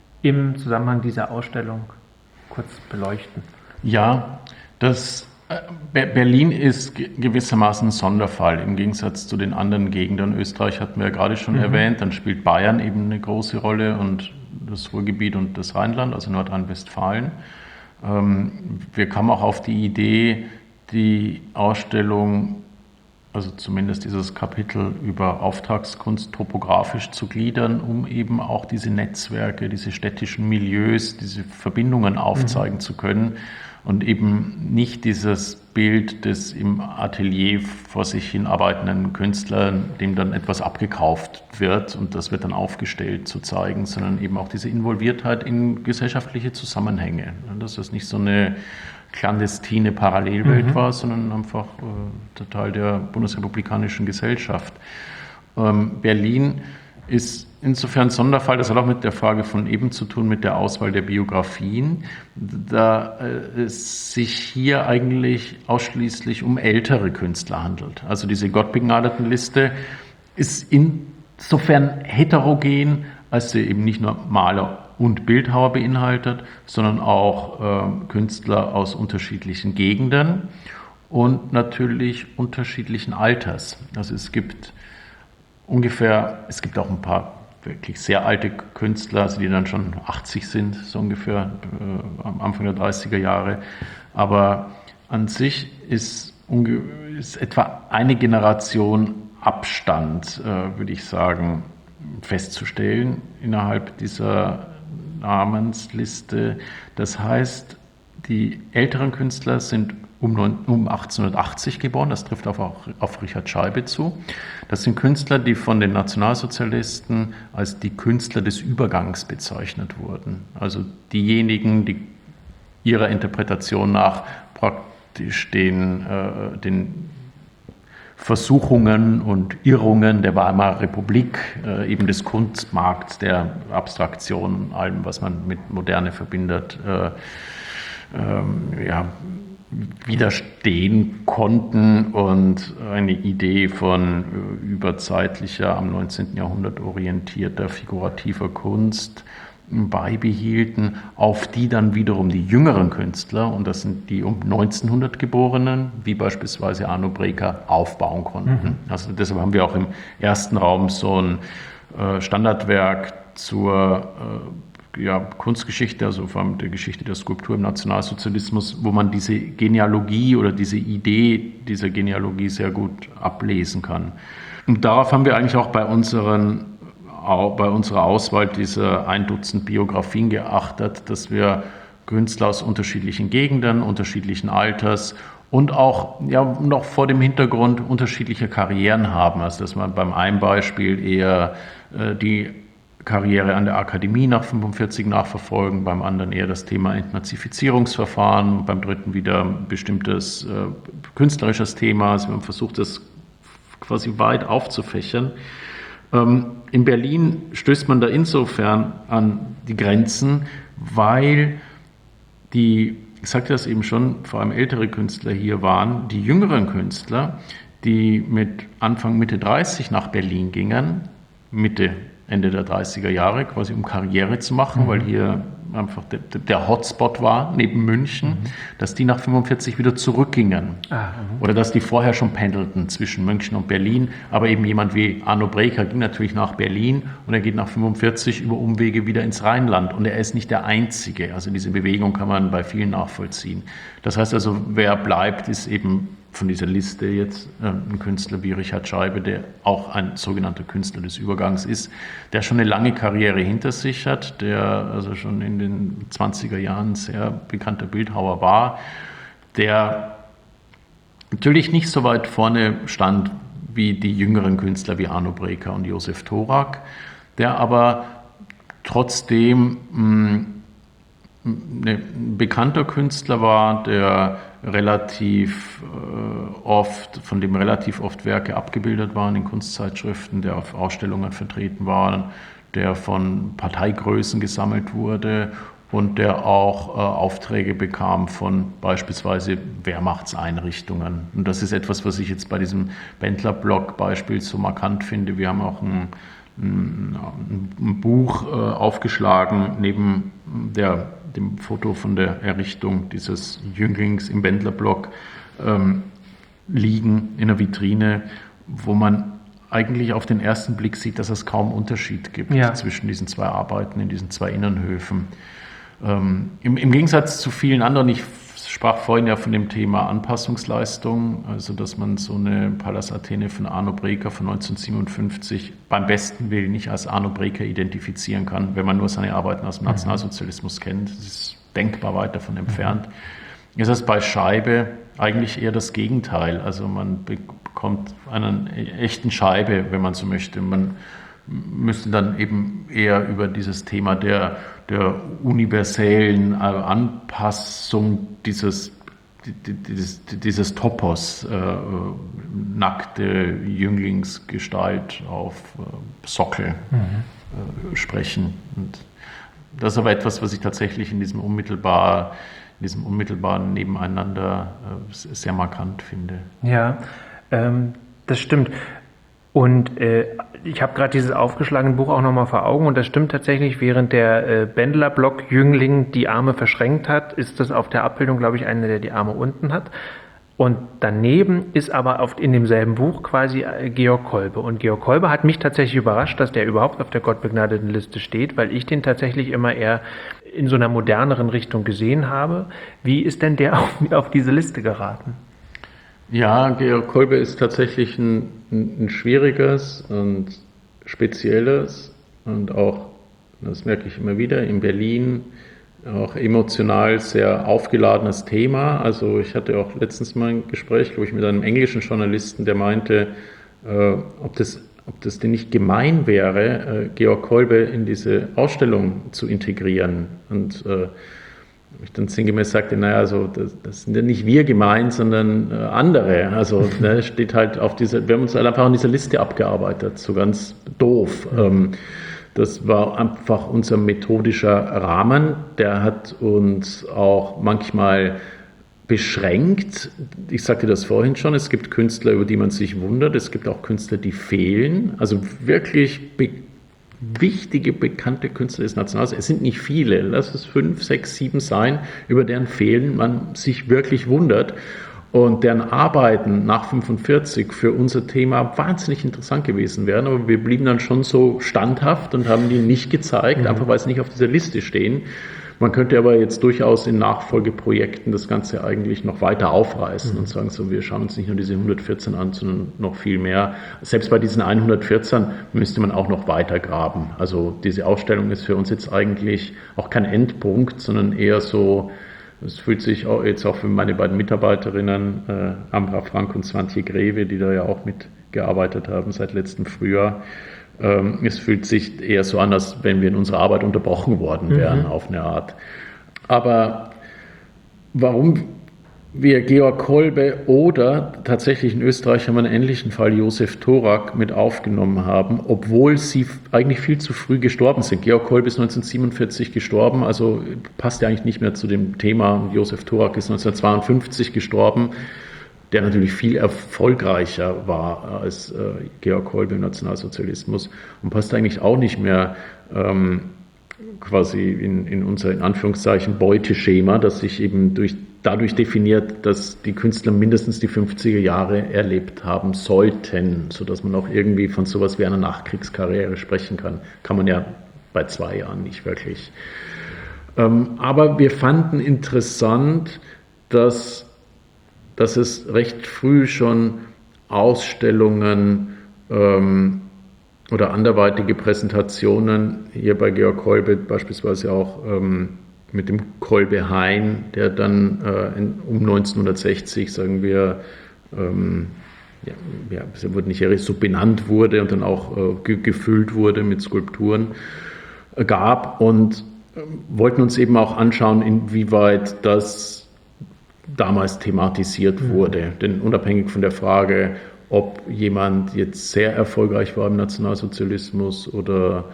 im Zusammenhang dieser Ausstellung kurz beleuchten. Ja, das äh, Berlin ist gewissermaßen ein Sonderfall im Gegensatz zu den anderen Gegenden. Österreich hatten wir ja gerade schon mhm. erwähnt, dann spielt Bayern eben eine große Rolle und das Ruhrgebiet und das Rheinland, also Nordrhein-Westfalen. Ähm, wir kamen auch auf die Idee, die Ausstellung, also zumindest dieses Kapitel über Auftragskunst topografisch zu gliedern, um eben auch diese Netzwerke, diese städtischen Milieus, diese Verbindungen aufzeigen mhm. zu können. und eben nicht dieses Bild des im Atelier vor sich hin arbeitenden Künstlers, dem dann etwas abgekauft wird und das wird dann aufgestellt, zu zeigen, sondern eben auch diese Involviertheit in gesellschaftliche Zusammenhänge. Dass das nicht so eine clandestine Parallelwelt mhm. war, sondern einfach äh, Teil der bundesrepublikanischen Gesellschaft. Ähm, Berlin ist insofern ein Sonderfall, das hat auch mit der Frage von eben zu tun, mit der Auswahl der Biografien, da äh, es sich hier eigentlich ausschließlich um ältere Künstler handelt. Also diese Gottbegnadeten-Liste ist insofern heterogen, als sie eben nicht nur Maler und Bildhauer beinhaltet, sondern auch äh, Künstler aus unterschiedlichen Gegenden und natürlich unterschiedlichen Alters. Also es gibt ungefähr, es gibt auch ein paar wirklich sehr alte Künstler, also die dann schon achtzig sind, so ungefähr äh, am Anfang der dreißiger Jahre. Aber an sich ist, unge- ist etwa eine Generation Abstand, äh, würde ich sagen, festzustellen innerhalb dieser Namensliste. Das heißt, die älteren Künstler sind um, um achtzehnhundertachtzig geboren, das trifft auch auf Richard Scheibe zu. Das sind Künstler, die von den Nationalsozialisten als die Künstler des Übergangs bezeichnet wurden. Also diejenigen, die ihrer Interpretation nach praktisch den, äh, den Versuchungen und Irrungen der Weimarer Republik, äh, eben des Kunstmarkts, der Abstraktion, allem, was man mit Moderne verbindet, äh, ähm, ja, widerstehen konnten und eine Idee von überzeitlicher, am neunzehnten Jahrhundert orientierter, figurativer Kunst beibehielten, auf die dann wiederum die jüngeren Künstler, und das sind die um neunzehnhundert Geborenen, wie beispielsweise Arno Breker, aufbauen konnten. Mhm. Also deshalb haben wir auch im ersten Raum so ein äh, Standardwerk zur äh, ja, Kunstgeschichte, also vor allem der Geschichte der Skulptur im Nationalsozialismus, wo man diese Genealogie oder diese Idee dieser Genealogie sehr gut ablesen kann. Und darauf haben wir eigentlich auch bei, unseren, bei unserer Auswahl dieser ein Dutzend Biografien geachtet, dass wir Künstler aus unterschiedlichen Gegenden, unterschiedlichen Alters und auch ja, noch vor dem Hintergrund unterschiedlicher Karrieren haben. Also dass man beim einen Beispiel eher äh, die Karriere an der Akademie nach fünfundvierzig nachverfolgen, beim anderen eher das Thema Entnazifizierungsverfahren, beim dritten wieder ein bestimmtes äh, künstlerisches Thema. Also man versucht, das quasi weit aufzufächern. Ähm, in Berlin stößt man da insofern an die Grenzen, weil die, ich sagte das eben schon, vor allem ältere Künstler hier waren, die jüngeren Künstler, die mit Anfang, Mitte dreißig nach Berlin gingen, Mitte Ende der dreißiger Jahre, quasi um Karriere zu machen, mhm. weil hier einfach der, der Hotspot war, neben München, mhm. dass die nach fünfundvierzig wieder zurückgingen. Ah, oder dass die vorher schon pendelten zwischen München und Berlin. Aber eben jemand wie Arno Breker ging natürlich nach Berlin und er geht nach fünfundvierzig über Umwege wieder ins Rheinland. Und er ist nicht der Einzige. Also diese Bewegung kann man bei vielen nachvollziehen. Das heißt also, wer bleibt, ist eben von dieser Liste jetzt äh, ein Künstler wie Richard Scheibe, der auch ein sogenannter Künstler des Übergangs ist, der schon eine lange Karriere hinter sich hat, der also schon in den zwanziger Jahren sehr bekannter Bildhauer war, der natürlich nicht so weit vorne stand wie die jüngeren Künstler wie Arno Breker und Josef Thorak, der aber trotzdem mh, ein bekannter Künstler war, der relativ äh, oft, von dem relativ oft Werke abgebildet waren in Kunstzeitschriften, der auf Ausstellungen vertreten war, der von Parteigrößen gesammelt wurde und der auch äh, Aufträge bekam von beispielsweise Wehrmachtseinrichtungen. Und das ist etwas, was ich jetzt bei diesem Bendler-Blog-Beispiel so markant finde. Wir haben auch ein, ein, ein Buch äh, aufgeschlagen neben der dem Foto von der Errichtung dieses Jünglings im Bendler-Block ähm, liegen in der Vitrine, wo man eigentlich auf den ersten Blick sieht, dass es kaum Unterschied gibt ja. zwischen diesen zwei Arbeiten in diesen zwei Innenhöfen. Ähm, im, Im Gegensatz zu vielen anderen, ich sprach vorhin ja von dem Thema Anpassungsleistung, also dass man so eine Pallas Athene von Arno Breker von neunzehnhundertsiebenundfünfzig beim besten Willen nicht als Arno Breker identifizieren kann, wenn man nur seine Arbeiten aus dem Nationalsozialismus kennt. Das ist denkbar weit davon entfernt. ist es bei Scheibe eigentlich eher das Gegenteil. Also man bekommt einen echten Scheibe, wenn man so möchte. Man müsste dann eben eher über dieses Thema der, der universellen Anpassung dieses, dieses, dieses Topos, äh, nackte Jünglingsgestalt auf äh, Sockel mhm. äh, sprechen. Und das ist aber etwas, was ich tatsächlich in diesem unmittelbar, in diesem unmittelbaren Nebeneinander äh, sehr markant finde. Ja, ähm, das stimmt. Und äh, ich habe gerade dieses aufgeschlagene Buch auch nochmal vor Augen und das stimmt tatsächlich, während der äh, Bendler-Block-Jüngling die Arme verschränkt hat, ist das auf der Abbildung, glaube ich, einer, der die Arme unten hat. Und daneben ist aber auf, in demselben Buch quasi äh, Georg Kolbe. Und Georg Kolbe hat mich tatsächlich überrascht, dass der überhaupt auf der Gottbegnadeten Liste steht, weil ich den tatsächlich immer eher in so einer moderneren Richtung gesehen habe. Wie ist denn der auf, auf diese Liste geraten? Ja, Georg Kolbe ist tatsächlich ein, ein schwieriges und spezielles und auch, das merke ich immer wieder, in Berlin auch emotional sehr aufgeladenes Thema. Also ich hatte auch letztens mal ein Gespräch, glaube ich, mit einem englischen Journalisten, der meinte, äh, ob das, ob das denn nicht gemein wäre, äh, Georg Kolbe in diese Ausstellung zu integrieren. Und äh, ich dann sinngemäß sagte, naja, also das, das sind ja nicht wir gemeint, sondern äh, andere. Also ne, steht halt auf dieser, wir haben uns halt einfach an dieser Liste abgearbeitet, so ganz doof. Ähm, das war einfach unser methodischer Rahmen, der hat uns auch manchmal beschränkt. Ich sagte das vorhin schon, es gibt Künstler, über die man sich wundert, es gibt auch Künstler, die fehlen, also wirklich be- wichtige, bekannte Künstler des Nationals. Es sind nicht viele, lass es fünf, sechs, sieben sein, über deren Fehlen man sich wirklich wundert und deren Arbeiten nach fünfundvierzig für unser Thema wahnsinnig interessant gewesen wären, aber wir blieben dann schon so standhaft und haben die nicht gezeigt, mhm. einfach weil sie nicht auf dieser Liste stehen. Man könnte aber jetzt durchaus in Nachfolgeprojekten das Ganze eigentlich noch weiter aufreißen mhm. und sagen, so, wir schauen uns nicht nur diese hundertvierzehn an, sondern noch viel mehr. Selbst bei diesen hundertvierzehn müsste man auch noch weiter graben. Also diese Ausstellung ist für uns jetzt eigentlich auch kein Endpunkt, sondern eher so, es fühlt sich auch jetzt auch für meine beiden Mitarbeiterinnen, äh, Ambra Frank und Swantje Greve, die da ja auch mitgearbeitet haben seit letztem Frühjahr, es fühlt sich eher so an, als wenn wir in unserer Arbeit unterbrochen worden wären, mhm. auf eine Art. Aber warum wir Georg Kolbe oder tatsächlich in Österreich haben wir einen ähnlichen Fall Josef Thorak mit aufgenommen haben, obwohl sie eigentlich viel zu früh gestorben sind. Georg Kolbe ist neunzehnhundertsiebenundvierzig gestorben, also passt ja eigentlich nicht mehr zu dem Thema. Josef Thorak ist neunzehnhundertzweiundfünfzig gestorben, der natürlich viel erfolgreicher war als äh, Georg Kolbe im Nationalsozialismus und passt eigentlich auch nicht mehr ähm, quasi in, in unser, in Anführungszeichen, Beuteschema, das sich eben durch, dadurch definiert, dass die Künstler mindestens die fünfziger Jahre erlebt haben sollten, sodass man auch irgendwie von sowas wie einer Nachkriegskarriere sprechen kann. Kann man ja bei zwei Jahren nicht wirklich. Ähm, aber wir fanden interessant, dass dass es recht früh schon Ausstellungen ähm, oder anderweitige Präsentationen, hier bei Georg Kolbe beispielsweise auch ähm, mit dem Kolbe-Hain, der dann äh, in, um neunzehnhundertsechzig, sagen wir, ähm, ja, ja, es wurde nicht so benannt wurde und dann auch äh, ge- gefüllt wurde mit Skulpturen, äh, gab und äh, wollten uns eben auch anschauen, inwieweit das damals thematisiert wurde. Denn unabhängig von der Frage, ob jemand jetzt sehr erfolgreich war im Nationalsozialismus oder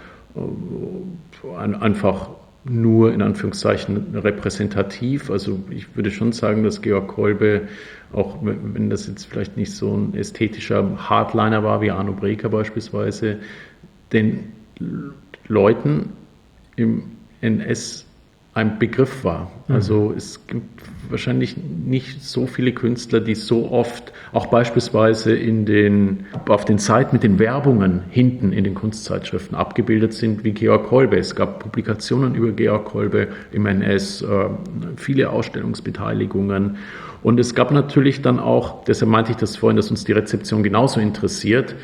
äh, einfach nur in Anführungszeichen repräsentativ, also ich würde schon sagen, dass Georg Kolbe, auch wenn das jetzt vielleicht nicht so ein ästhetischer Hardliner war, wie Arno Breker beispielsweise, den Leuten im N S ein Begriff war. Also es gibt wahrscheinlich nicht so viele Künstler, die so oft auch beispielsweise in den, auf den Seiten mit den Werbungen hinten in den Kunstzeitschriften abgebildet sind wie Georg Kolbe. Es gab Publikationen über Georg Kolbe im N S, äh, viele Ausstellungsbeteiligungen und es gab natürlich dann auch, deshalb meinte ich das vorhin, dass uns die Rezeption genauso interessiert,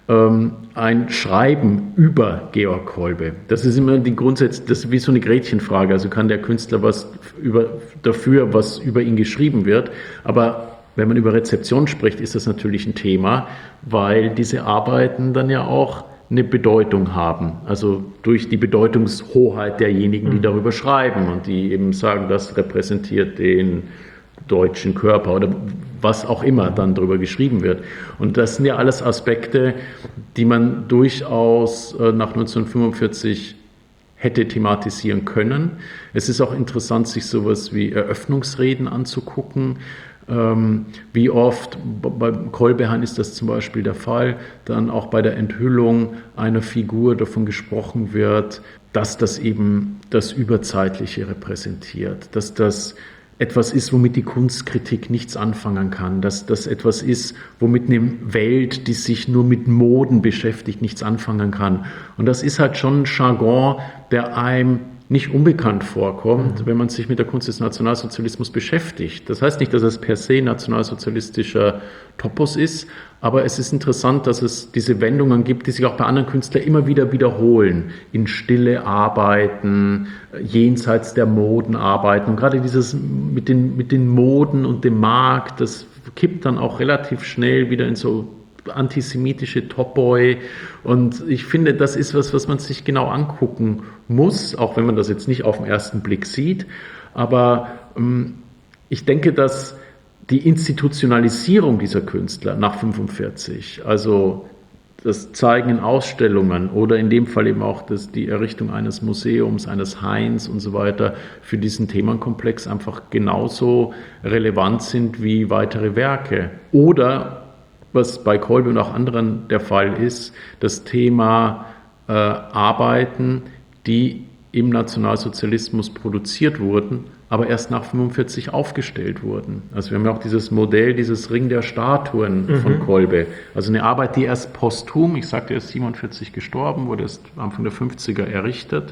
ähm, ein Schreiben über Georg Kolbe. Das ist immer die Grundsatz, das ist wie so eine Gretchenfrage. Also kann der Künstler was über, dafür, was über ihn geschrieben wird. Aber wenn man über Rezeption spricht, ist das natürlich ein Thema, weil diese Arbeiten dann ja auch eine Bedeutung haben. Also durch die Bedeutungshoheit derjenigen, die darüber schreiben und die eben sagen, das repräsentiert den deutschen Körper oder was auch immer dann darüber geschrieben wird. Und das sind ja alles Aspekte, die man durchaus nach neunzehnhundertfünfundvierzig hätte thematisieren können. Es ist auch interessant, sich sowas wie Eröffnungsreden anzugucken. Ähm, wie oft, beim Kolbehan ist das zum Beispiel der Fall, dann auch bei der Enthüllung einer Figur davon gesprochen wird, dass das eben das Überzeitliche repräsentiert, dass das etwas ist, womit die Kunstkritik nichts anfangen kann, dass das etwas ist, womit eine Welt, die sich nur mit Moden beschäftigt, nichts anfangen kann. Und das ist halt schon ein Jargon, der einem nicht unbekannt vorkommt, mhm. wenn man sich mit der Kunst des Nationalsozialismus beschäftigt. Das heißt nicht, dass es per se nationalsozialistischer Topos ist, aber es ist interessant, dass es diese Wendungen gibt, die sich auch bei anderen Künstlern immer wieder wiederholen. In Stille arbeiten, jenseits der Moden arbeiten. Und gerade dieses mit den, mit den Moden und dem Markt, das kippt dann auch relativ schnell wieder in so antisemitische Topoi, und ich finde, das ist was, was man sich genau angucken muss, auch wenn man das jetzt nicht auf den ersten Blick sieht, aber ähm, ich denke, dass die Institutionalisierung dieser Künstler nach fünfundvierzig, also das Zeigen in Ausstellungen oder in dem Fall eben auch das, die Errichtung eines Museums, eines Hains und so weiter, für diesen Themenkomplex einfach genauso relevant sind wie weitere Werke. Oder was bei Kolbe und auch anderen der Fall ist, das Thema äh, Arbeiten, die im Nationalsozialismus produziert wurden, aber erst nach fünfundvierzig aufgestellt wurden. Also wir haben ja auch dieses Modell, dieses Ring der Statuen mhm. von Kolbe. Also eine Arbeit, die erst posthum, ich sagte, er ist siebenundvierzig gestorben, wurde erst Anfang der fünfziger errichtet.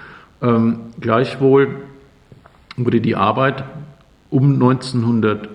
Ähm, gleichwohl wurde die Arbeit um neunzehnhundertvierzig,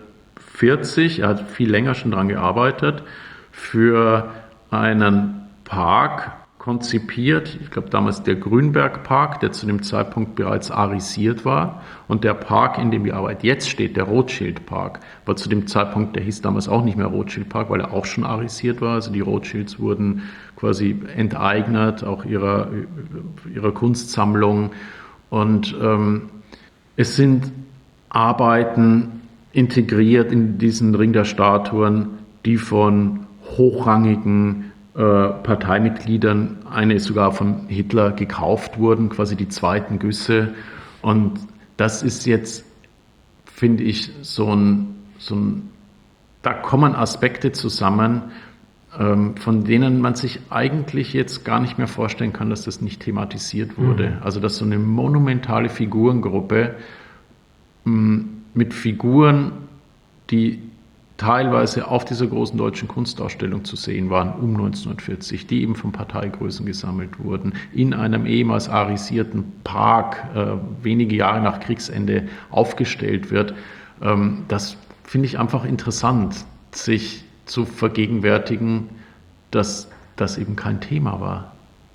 er hat viel länger schon daran gearbeitet, für einen Park konzipiert, ich glaube damals der Grünbergpark, der zu dem Zeitpunkt bereits arisiert war, und der Park, in dem die Arbeit jetzt steht, der Rothschild-Park, war zu dem Zeitpunkt, der hieß damals auch nicht mehr Rothschild-Park, weil er auch schon arisiert war, also die Rothschilds wurden quasi enteignet, auch ihrer, ihrer Kunstsammlung, und ähm, es sind Arbeiten integriert in diesen Ring der Statuen, die von hochrangigen äh, Parteimitgliedern, eine ist sogar von Hitler gekauft wurden, quasi die zweiten Güsse. Und das ist jetzt, finde ich, so ein, so ein, da kommen Aspekte zusammen, ähm, von denen man sich eigentlich jetzt gar nicht mehr vorstellen kann, dass das nicht thematisiert wurde. Mhm. Also dass so eine monumentale Figurengruppe mh, mit Figuren, die teilweise auf dieser großen deutschen Kunstausstellung zu sehen waren, um neunzehnhundertvierzig, die eben von Parteigrößen gesammelt wurden, in einem ehemals arisierten Park, äh, wenige Jahre nach Kriegsende aufgestellt wird. Ähm, das finde ich einfach interessant, sich zu vergegenwärtigen, dass das eben kein Thema war.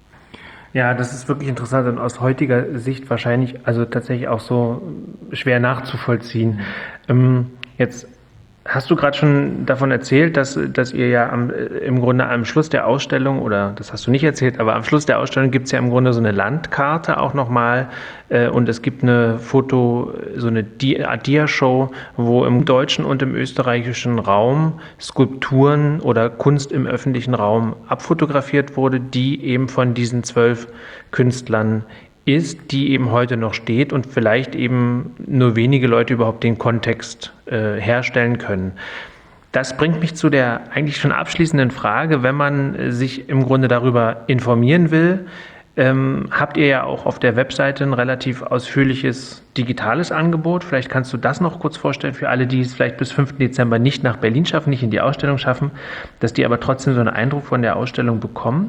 Ja, das ist wirklich interessant und aus heutiger Sicht wahrscheinlich also tatsächlich auch so schwer nachzuvollziehen. Ähm, jetzt hast du gerade schon davon erzählt, dass, dass ihr ja am, im Grunde am Schluss der Ausstellung, oder das hast du nicht erzählt, aber am Schluss der Ausstellung gibt es ja im Grunde so eine Landkarte auch nochmal äh, und es gibt eine Foto, so eine Dia-Show, wo im deutschen und im österreichischen Raum Skulpturen oder Kunst im öffentlichen Raum abfotografiert wurde, die eben von diesen zwölf Künstlern ist, die eben heute noch steht und vielleicht eben nur wenige Leute überhaupt den Kontext äh, herstellen können. Das bringt mich zu der eigentlich schon abschließenden Frage, wenn man sich im Grunde darüber informieren will, ähm, habt ihr ja auch auf der Webseite ein relativ ausführliches digitales Angebot. Vielleicht kannst du das noch kurz vorstellen für alle, die es vielleicht bis fünften Dezember nicht nach Berlin schaffen, nicht in die Ausstellung schaffen, dass die aber trotzdem so einen Eindruck von der Ausstellung bekommen.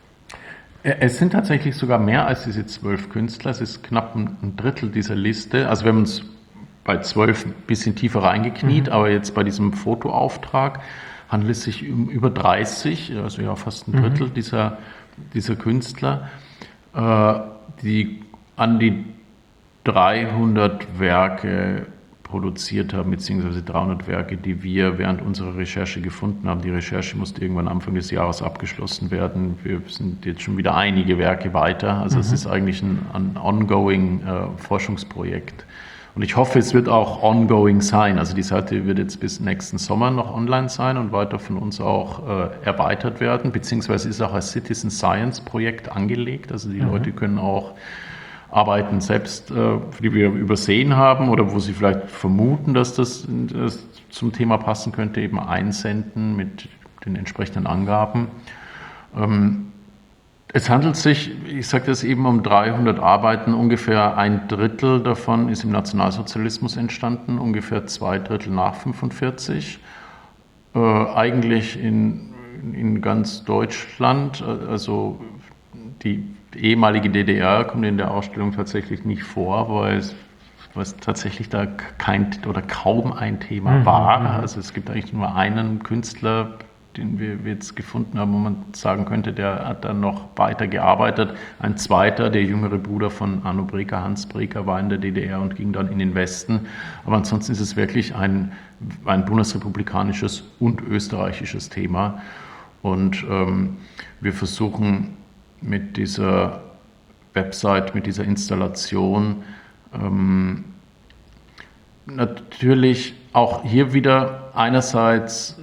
Es sind tatsächlich sogar mehr als diese zwölf Künstler. Es ist knapp ein Drittel dieser Liste. Also wir haben uns bei zwölf ein bisschen tiefer reingekniet, mhm. aber jetzt bei diesem Fotoauftrag handelt es sich um über dreißig, also ja fast ein Drittel mhm. dieser, dieser Künstler, äh, die an die dreihundert Werke produziert haben, beziehungsweise dreihundert Werke, die wir während unserer Recherche gefunden haben. Die Recherche musste irgendwann Anfang des Jahres abgeschlossen werden. Wir sind jetzt schon wieder einige Werke weiter. Also mhm. es ist eigentlich ein, ein ongoing äh, Forschungsprojekt. Und ich hoffe, es wird auch ongoing sein. Also die Seite wird jetzt bis nächsten Sommer noch online sein und weiter von uns auch äh, erweitert werden, beziehungsweise ist auch als Citizen Science Projekt angelegt. Also die mhm. Leute können auch Arbeiten selbst, die wir übersehen haben oder wo sie vielleicht vermuten, dass das, das zum Thema passen könnte, eben einsenden mit den entsprechenden Angaben. Es handelt sich, ich sage das eben, um dreihundert Arbeiten, ungefähr ein Drittel davon ist im Nationalsozialismus entstanden, ungefähr zwei Drittel nach fünfundvierzig, eigentlich in, in ganz Deutschland, also die Die ehemalige D D R kommt in der Ausstellung tatsächlich nicht vor, weil es, weil es tatsächlich da kein oder kaum ein Thema mhm. war. Also es gibt eigentlich nur einen Künstler, den wir jetzt gefunden haben, wo man sagen könnte, der hat dann noch weiter gearbeitet. Ein zweiter, der jüngere Bruder von Arno Breker, Hans Breker, war in der D D R und ging dann in den Westen. Aber ansonsten ist es wirklich ein, ein bundesrepublikanisches und österreichisches Thema. Und ähm, wir versuchen mit dieser Website, mit dieser Installation ähm, natürlich auch hier wieder einerseits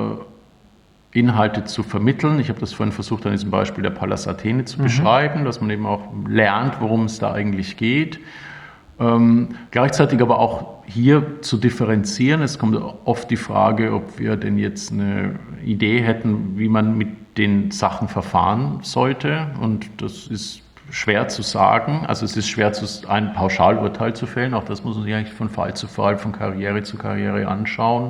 äh, Inhalte zu vermitteln. Ich habe das vorhin versucht, an diesem Beispiel der Pallas Athene zu mhm. beschreiben, dass man eben auch lernt, worum es da eigentlich geht. Ähm, gleichzeitig aber auch hier zu differenzieren. Es kommt oft die Frage, ob wir denn jetzt eine Idee hätten, wie man mit den Sachen verfahren sollte. Und das ist schwer zu sagen. Also es ist schwer, ein Pauschalurteil zu fällen. Auch das muss man sich eigentlich von Fall zu Fall, von Karriere zu Karriere anschauen.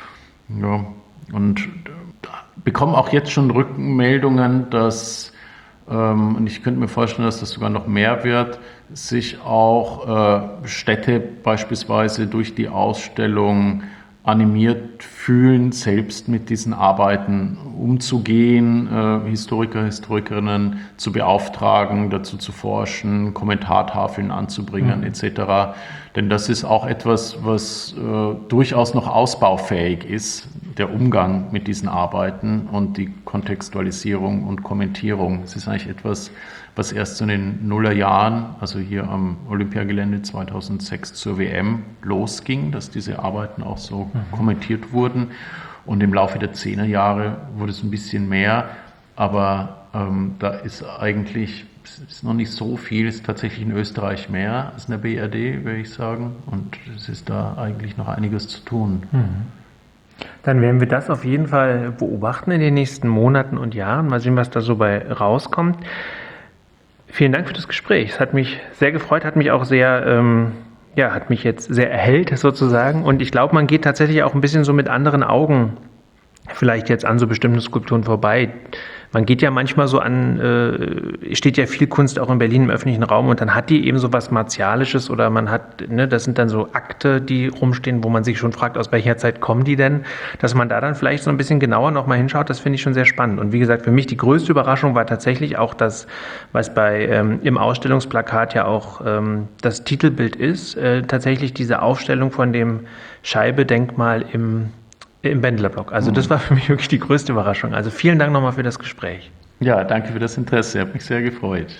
Ja, und bekommen auch jetzt schon Rückmeldungen, dass, ähm, und ich könnte mir vorstellen, dass das sogar noch mehr wird, sich auch äh, Städte beispielsweise durch die Ausstellung animiert fühlen, selbst mit diesen Arbeiten umzugehen, äh, Historiker, Historikerinnen zu beauftragen, dazu zu forschen, Kommentartafeln anzubringen, mhm. et cetera. Denn das ist auch etwas, was äh, durchaus noch ausbaufähig ist, der Umgang mit diesen Arbeiten und die Kontextualisierung und Kommentierung. Es ist eigentlich etwas, was erst in den Nullerjahren, also hier am Olympiagelände zweitausendsechs zur W M losging, dass diese Arbeiten auch so mhm. kommentiert wurden. Und im Laufe der Zehnerjahre wurde es ein bisschen mehr, aber ähm, da ist eigentlich ist noch nicht so viel, es ist tatsächlich in Österreich mehr als in der B R D, würde ich sagen. Und es ist da eigentlich noch einiges zu tun. Mhm. Dann werden wir das auf jeden Fall beobachten in den nächsten Monaten und Jahren. Mal sehen, was da so bei rauskommt. Vielen Dank für das Gespräch. Es hat mich sehr gefreut, hat mich auch sehr, ähm, ja, hat mich jetzt sehr erhellt sozusagen. Und ich glaube, man geht tatsächlich auch ein bisschen so mit anderen Augen vielleicht jetzt an so bestimmten Skulpturen vorbei. Man geht ja manchmal so an, äh, steht ja viel Kunst auch in Berlin im öffentlichen Raum und dann hat die eben so was Martialisches oder man hat, ne, das sind dann so Akte, die rumstehen, wo man sich schon fragt, aus welcher Zeit kommen die denn? Dass man da dann vielleicht so ein bisschen genauer nochmal hinschaut, das finde ich schon sehr spannend. Und wie gesagt, für mich die größte Überraschung war tatsächlich auch das, was bei ähm, im Ausstellungsplakat ja auch ähm, das Titelbild ist, äh, tatsächlich diese Aufstellung von dem Scheibe-Denkmal im Im Bendlerblock. Also das war für mich wirklich die größte Überraschung. Also vielen Dank nochmal für das Gespräch. Ja, danke für das Interesse. Hat mich sehr gefreut.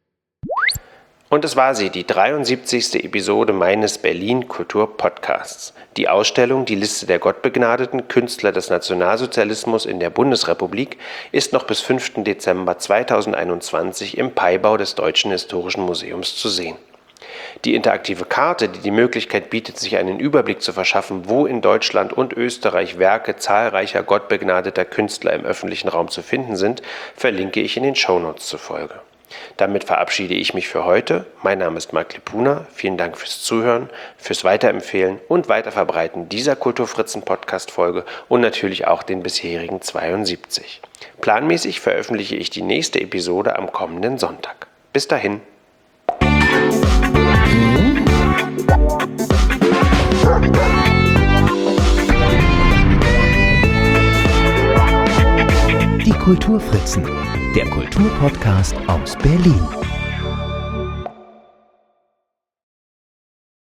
Und es war sie, die dreiundsiebzigste Episode meines Berlin Kultur Podcasts. Die Ausstellung Die Liste der gottbegnadeten Künstler des Nationalsozialismus in der Bundesrepublik ist noch bis fünften Dezember zweitausendeinundzwanzig im Peibau des Deutschen Historischen Museums zu sehen. Die interaktive Karte, die die Möglichkeit bietet, sich einen Überblick zu verschaffen, wo in Deutschland und Österreich Werke zahlreicher gottbegnadeter Künstler im öffentlichen Raum zu finden sind, verlinke ich in den Shownotes zur Folge. Damit verabschiede ich mich für heute. Mein Name ist Marc Lipuna. Vielen Dank fürs Zuhören, fürs Weiterempfehlen und Weiterverbreiten dieser Kulturfritzen-Podcast-Folge und natürlich auch den bisherigen zweiundsiebzig. Planmäßig veröffentliche ich die nächste Episode am kommenden Sonntag. Bis dahin. Kulturfritzen, der Kulturpodcast aus Berlin.